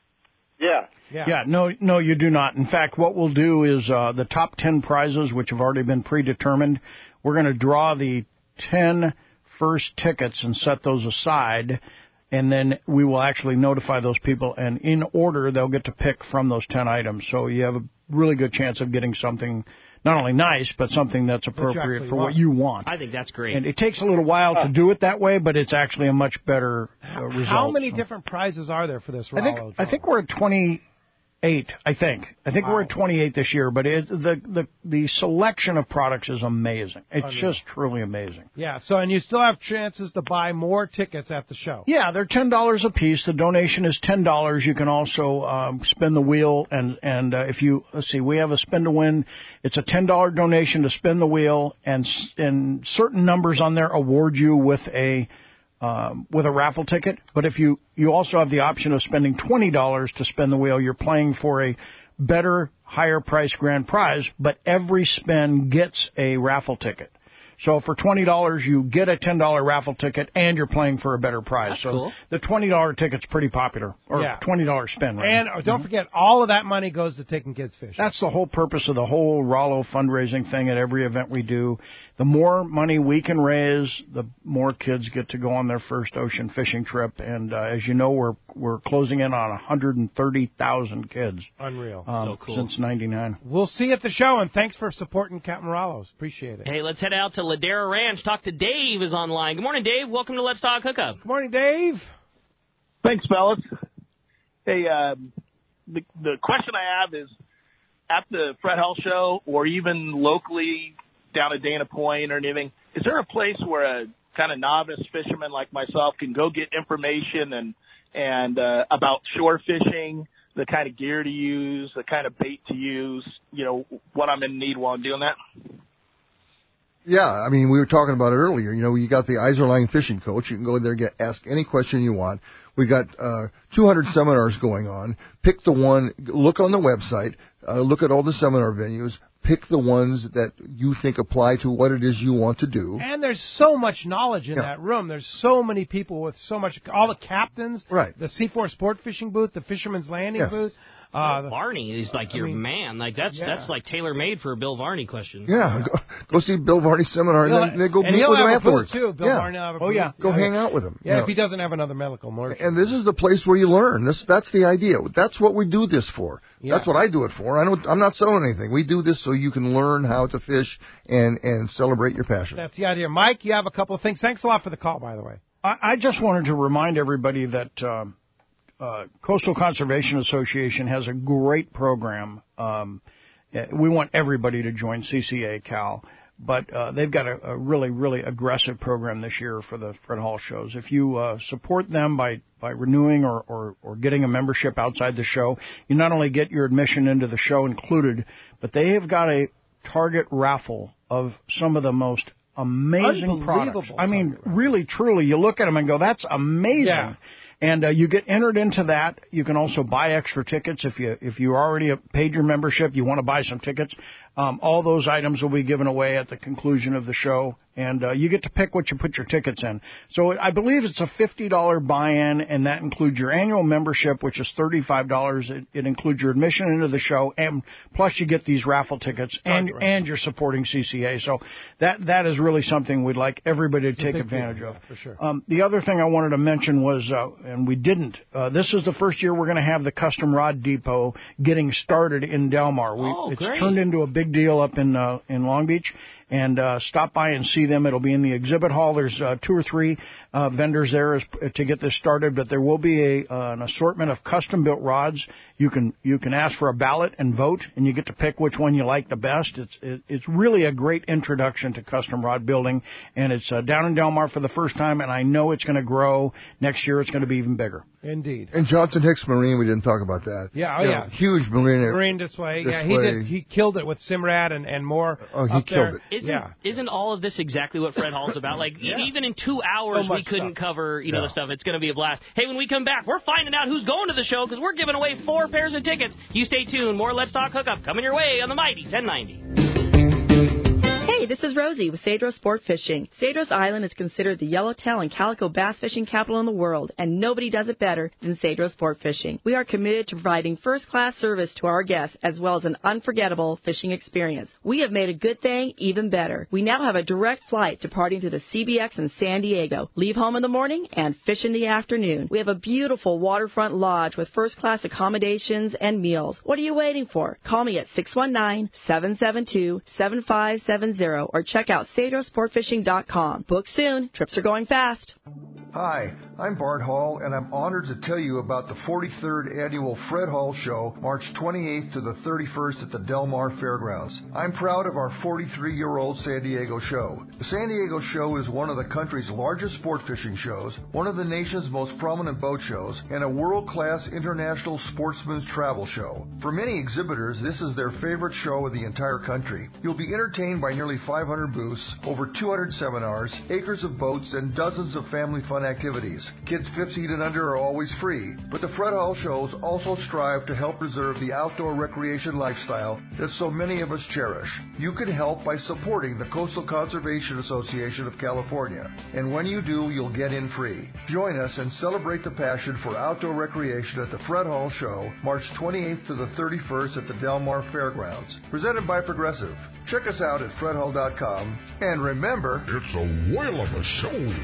Yeah. Yeah. Yeah, no, no, you do not. In fact, what we'll do is uh, the top ten prizes, which have already been predetermined, we're going to draw the ten first tickets and set those aside, and then we will actually notify those people, and in order, they'll get to pick from those ten items. So you have a really good chance of getting something not only nice, but something that's appropriate actually for want. what you want. I think that's great. And it takes a little while to do it that way, but it's actually a much better uh, result. How many So- different prizes are there for this I Rollo? think I think we're at twenty-eight. I think I think Wow. we're at twenty-eight this year. But it, the the the selection of products is amazing. It's Unreal. just truly amazing. Yeah, so and you still have chances to buy more tickets at the show. Yeah, they're ten dollars a piece. The donation is ten dollars. You can also um, spin the wheel, and and uh, if you let's see, we have a spin to win. It's a ten dollar donation to spin the wheel, and s- and certain numbers on there award you with a um, with a raffle ticket. But if you you also have the option of spending twenty dollars to spin the wheel, you're playing for a better, higher price grand prize. But every spin gets a raffle ticket. So for twenty dollars, you get a ten dollar raffle ticket, and you're playing for a better prize. That's so cool. the twenty dollar ticket's pretty popular, or Yeah. twenty dollar spin. Right? And uh, don't forget, all of that money goes to taking kids fishing. That's the whole purpose of the whole Rollo fundraising thing at every event we do. The more money we can raise, the more kids get to go on their first ocean fishing trip. And uh, as you know, we're we're closing in on one hundred thirty thousand kids Unreal. um, So cool. since ninety-nine. We'll see you at the show, and thanks for supporting Captain Rollos. Appreciate it. Hey, let's head out to Ladera Ranch. Talk to Dave is online. Good morning, Dave. Welcome to Let's Talk Hookup. Good morning, Dave. Thanks, fellas. Hey, um, the, the question I have is, at the Fred Hull show, or even locally down at Dana Point or anything, is there a place where a kind of novice fisherman like myself can go get information and and uh, about shore fishing, the kind of gear to use, the kind of bait to use, you know, what I'm in need while I'm doing that? Yeah, I mean, we were talking about it earlier. You know, you got the Iserline Fishing Coach. You can go in there and get, ask any question you want. We got uh, two hundred seminars going on. Pick the one. Look on the website. Uh, look at all the seminar venues. Pick the ones that you think apply to what it is you want to do. And there's so much knowledge in Yeah. that room. There's so many people with so much. All the captains, Right. The C four Sport Fishing booth, the Fisherman's Landing Yes. booth. Uh, the, Varney is like I your mean, man. Like that's yeah. that's like tailor made for a Bill Varney question. Yeah, go, go see Bill Varney's seminar, and He'll- then, then go and meet he'll with him have a afterwards. booth, too. Bill yeah. Varney will have a oh yeah, booth. go Yeah. hang out with him. yeah, you know. if he doesn't have another medical emergency. And this is the place where you learn. This that's the idea. That's what we do this for. Yeah. That's what I do it for. I don't. I'm not selling anything. We do this so you can learn how to fish and and celebrate your passion. That's the idea. Mike, you have a couple of things. Thanks a lot for the call, by the way. I, I just wanted to remind everybody that um, uh, Coastal Conservation Association has a great program. Um, eh, we want everybody to join C C A Cal, but uh, they've got a, a really, really aggressive program this year for the Fred Hall shows. If you uh, support them by, by renewing or, or, or getting a membership outside the show, you not only get your admission into the show included, but they have got a target raffle of some of the most amazing products. Unbelievable I mean, target raffle. really, truly, you look at them and go, that's amazing. Yeah. And uh, you get entered into that. You can also buy extra tickets if you if you already have paid your membership. You want to buy some tickets. Um, all those items will be given away at the conclusion of the show, and uh, you get to pick what you put your tickets in. So I believe it's a fifty dollars buy-in, and that includes your annual membership, which is thirty-five dollars. It, it includes your admission into the show, and plus you get these raffle tickets, and right. and you're supporting C C A. So that that is really something we'd like everybody to take advantage deal. of. Yeah, for sure. Um, the other thing I wanted to mention was, uh, and we didn't, uh, this is the first year we're going to have the Custom Rod Depot getting started in Del Mar. We, Oh, it's great. turned into a big deal up in uh, in Long Beach, and uh, stop by and see them. It'll be in the exhibit hall. There's uh, two or three uh, vendors there as, to get this started, but there will be a uh, an assortment of custom-built rods. You can you can ask for a ballot and vote, and you get to pick which one you like the best. It's it, it's really a great introduction to custom rod building, and it's uh, down in Del Mar for the first time, and I know it's going to grow. Next year, it's going to be even bigger. Indeed. And Johnson Hicks Marine, we didn't talk about that. Yeah, oh You know, yeah. huge marine. Marine display. Yeah, he did. He killed it with Simrad and, and more. Oh, he up killed there. it. Isn't, Yeah. isn't all of this exactly what Fred Hall's about? Like, e- Yeah. even in two hours, So much we couldn't stuff. cover, you know, Yeah. the stuff. It's going to be a blast. Hey, when we come back, we're finding out who's going to the show because we're giving away four pairs of tickets. You stay tuned. More Let's Talk Hookup coming your way on the Mighty ten ninety. Hey, this is Rosie with Cedros Sport Fishing. Cedros Island is considered the yellowtail and calico bass fishing capital in the world, and nobody does it better than Cedros Sport Fishing. We are committed to providing first-class service to our guests as well as an unforgettable fishing experience. We have made a good thing even better. We now have a direct flight departing to the C B X in San Diego. Leave home in the morning and fish in the afternoon. We have a beautiful waterfront lodge with first-class accommodations and meals. What are you waiting for? Call me at six one nine, seven seven two, seven five seven zero or check out Cedros Sport Fishing dot com. Book soon. Trips are going fast. Hi, I'm Bart Hall, and I'm honored to tell you about the forty-third Annual Fred Hall Show, March twenty-eighth to the thirty-first at the Del Mar Fairgrounds. I'm proud of our forty-three-year-old San Diego show. The San Diego show is one of the country's largest sport fishing shows, one of the nation's most prominent boat shows, and a world-class international sportsman's travel show. For many exhibitors, this is their favorite show of the entire country. You'll be entertained by nearly five hundred booths, over two hundred seminars, acres of boats, and dozens of family fun activities. Kids fifteen and under are always free, but the Fred Hall shows also strive to help preserve the outdoor recreation lifestyle that so many of us cherish. You can help by supporting the Coastal Conservation Association of California, and when you do, you'll get in free. Join us and celebrate the passion for outdoor recreation at the Fred Hall Show, March twenty-eighth to the thirty-first at the Del Mar Fairgrounds. Presented by Progressive. Check us out at fred hall dot com, and remember, it's a whale of a show.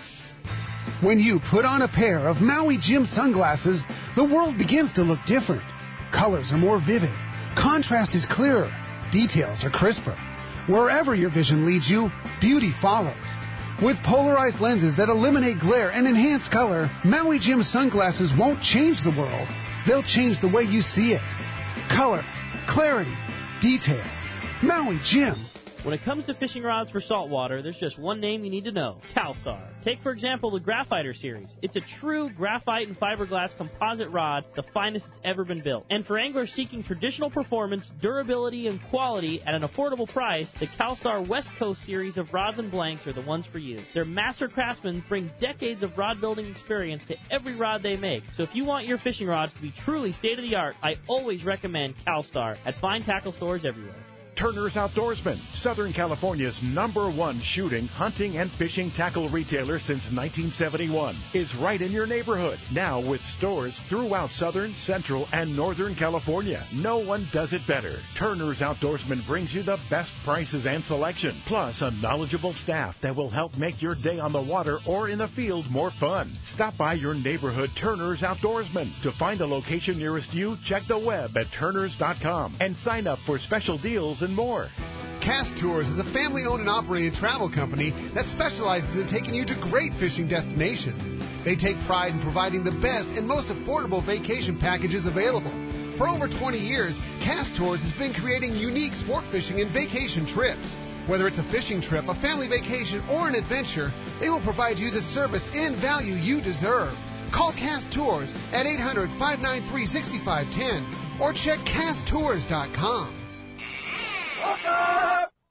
When you put on a pair of Maui Jim sunglasses, the world begins to look different. Colors are more vivid. Contrast is clearer. Details are crisper. Wherever your vision leads you, beauty follows. With polarized lenses that eliminate glare and enhance color, Maui Jim sunglasses won't change the world. They'll change the way you see it. Color, clarity, detail. Maui Jim. When it comes to fishing rods for saltwater, there's just one name you need to know, CalStar. Take, for example, the Graphiter series. It's a true graphite and fiberglass composite rod, the finest it's ever been built. And for anglers seeking traditional performance, durability, and quality at an affordable price, the CalStar West Coast series of rods and blanks are the ones for you. Their master craftsmen bring decades of rod building experience to every rod they make. So if you want your fishing rods to be truly state-of-the-art, I always recommend CalStar at fine tackle stores everywhere. Turner's Outdoorsman, Southern California's number one shooting, hunting, and fishing tackle retailer since nineteen seventy-one, is right in your neighborhood. Now with stores throughout Southern, Central, and Northern California. No one does it better. Turner's Outdoorsman brings you the best prices and selection, plus a knowledgeable staff that will help make your day on the water or in the field more fun. Stop by your neighborhood Turner's Outdoorsman. To find a location nearest you, check the web at turners dot com and sign up for special deals and more. Cast Tours is a family-owned and operated travel company that specializes in taking you to great fishing destinations. They take pride in providing the best and most affordable vacation packages available. For over twenty years, Cast Tours has been creating unique sport fishing and vacation trips. Whether it's a fishing trip, a family vacation, or an adventure, they will provide you the service and value you deserve. Call Cast Tours at eight hundred, five nine three, six five one zero or check cast tours dot com.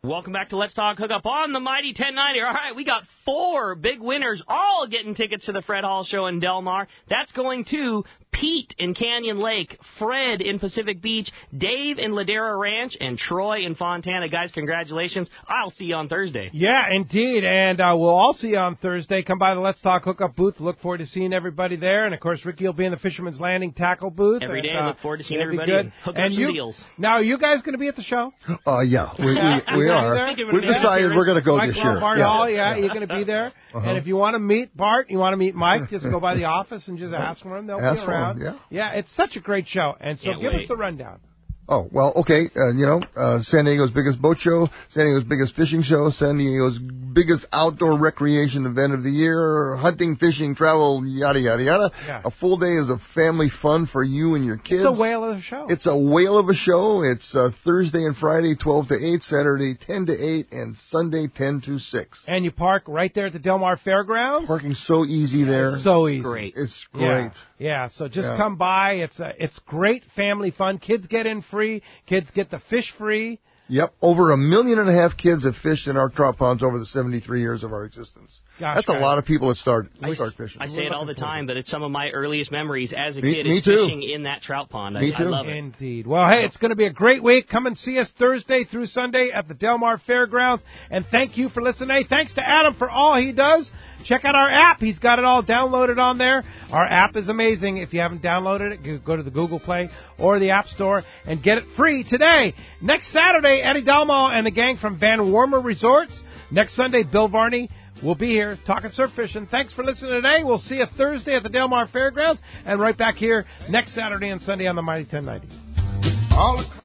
Welcome back to Let's Talk Hookup on the Mighty ten ninety. All right, we got four big winners, all getting tickets to the Fred Hall Show in Del Mar. That's going to Pete in Canyon Lake, Fred in Pacific Beach, Dave in Ladera Ranch, and Troy in Fontana. Guys, congratulations. I'll see you on Thursday. Yeah, indeed. And uh, we'll all see you on Thursday. Come by the Let's Talk Hookup booth. Look forward to seeing everybody there. And, of course, Ricky will be in the Fisherman's Landing tackle booth. Every and, day. Uh, Look forward to seeing it'll be everybody good. and hooking and up you, some deals. Now, are you guys going to be at the show? Uh, yeah, we, we, we are. We've decided we're going to go Mike this year. Bart yeah. Hall, yeah, you're going to be there. Uh-huh. And if you want to meet Bart, you want to meet Mike, just go by the office and just ask for them. They'll Ask be for around. 'em, yeah, it's such a great show. And so Can't give wait. us the rundown. Oh, well, okay, uh, you know, uh, San Diego's biggest boat show, San Diego's biggest fishing show, San Diego's biggest outdoor recreation event of the year, hunting, fishing, travel, yada, yada, yada. Yeah. A full day is a family fun for you and your kids. It's a whale of a show. It's a whale of a show. It's uh, Thursday and Friday, twelve to eight, Saturday, ten to eight, and Sunday, ten to six. And you park right there at the Del Mar Fairgrounds. Parking's so easy there. So easy. Great. It's great. Yeah, yeah. So just Yeah. come by. It's a, it's great family fun. Kids get in free. Kids get the fish free. Yep, over a million and a half kids have fished in our trout ponds over the seventy-three years of our existence. Gosh, That's a guys. lot of people that start I, start fishing. I say it all the time, but it's some of my earliest memories as a Me- kid me is too. fishing in that trout pond. Me I, too. I love it. Indeed. Well, hey, it's going to be a great week. Come and see us Thursday through Sunday at the Del Mar Fairgrounds. And thank you for listening. Hey, thanks to Adam for all he does. Check out our app. He's got it all downloaded on there. Our app is amazing. If you haven't downloaded it, go- go to the Google Play or the App Store and get it free today. Next Saturday, Eddie Dalmau and the gang from Van Warmer Resorts. Next Sunday, Bill Varney will be here talking surf fishing. Thanks for listening today. We'll see you Thursday at the Del Mar Fairgrounds and right back here next Saturday and Sunday on the Mighty ten ninety. All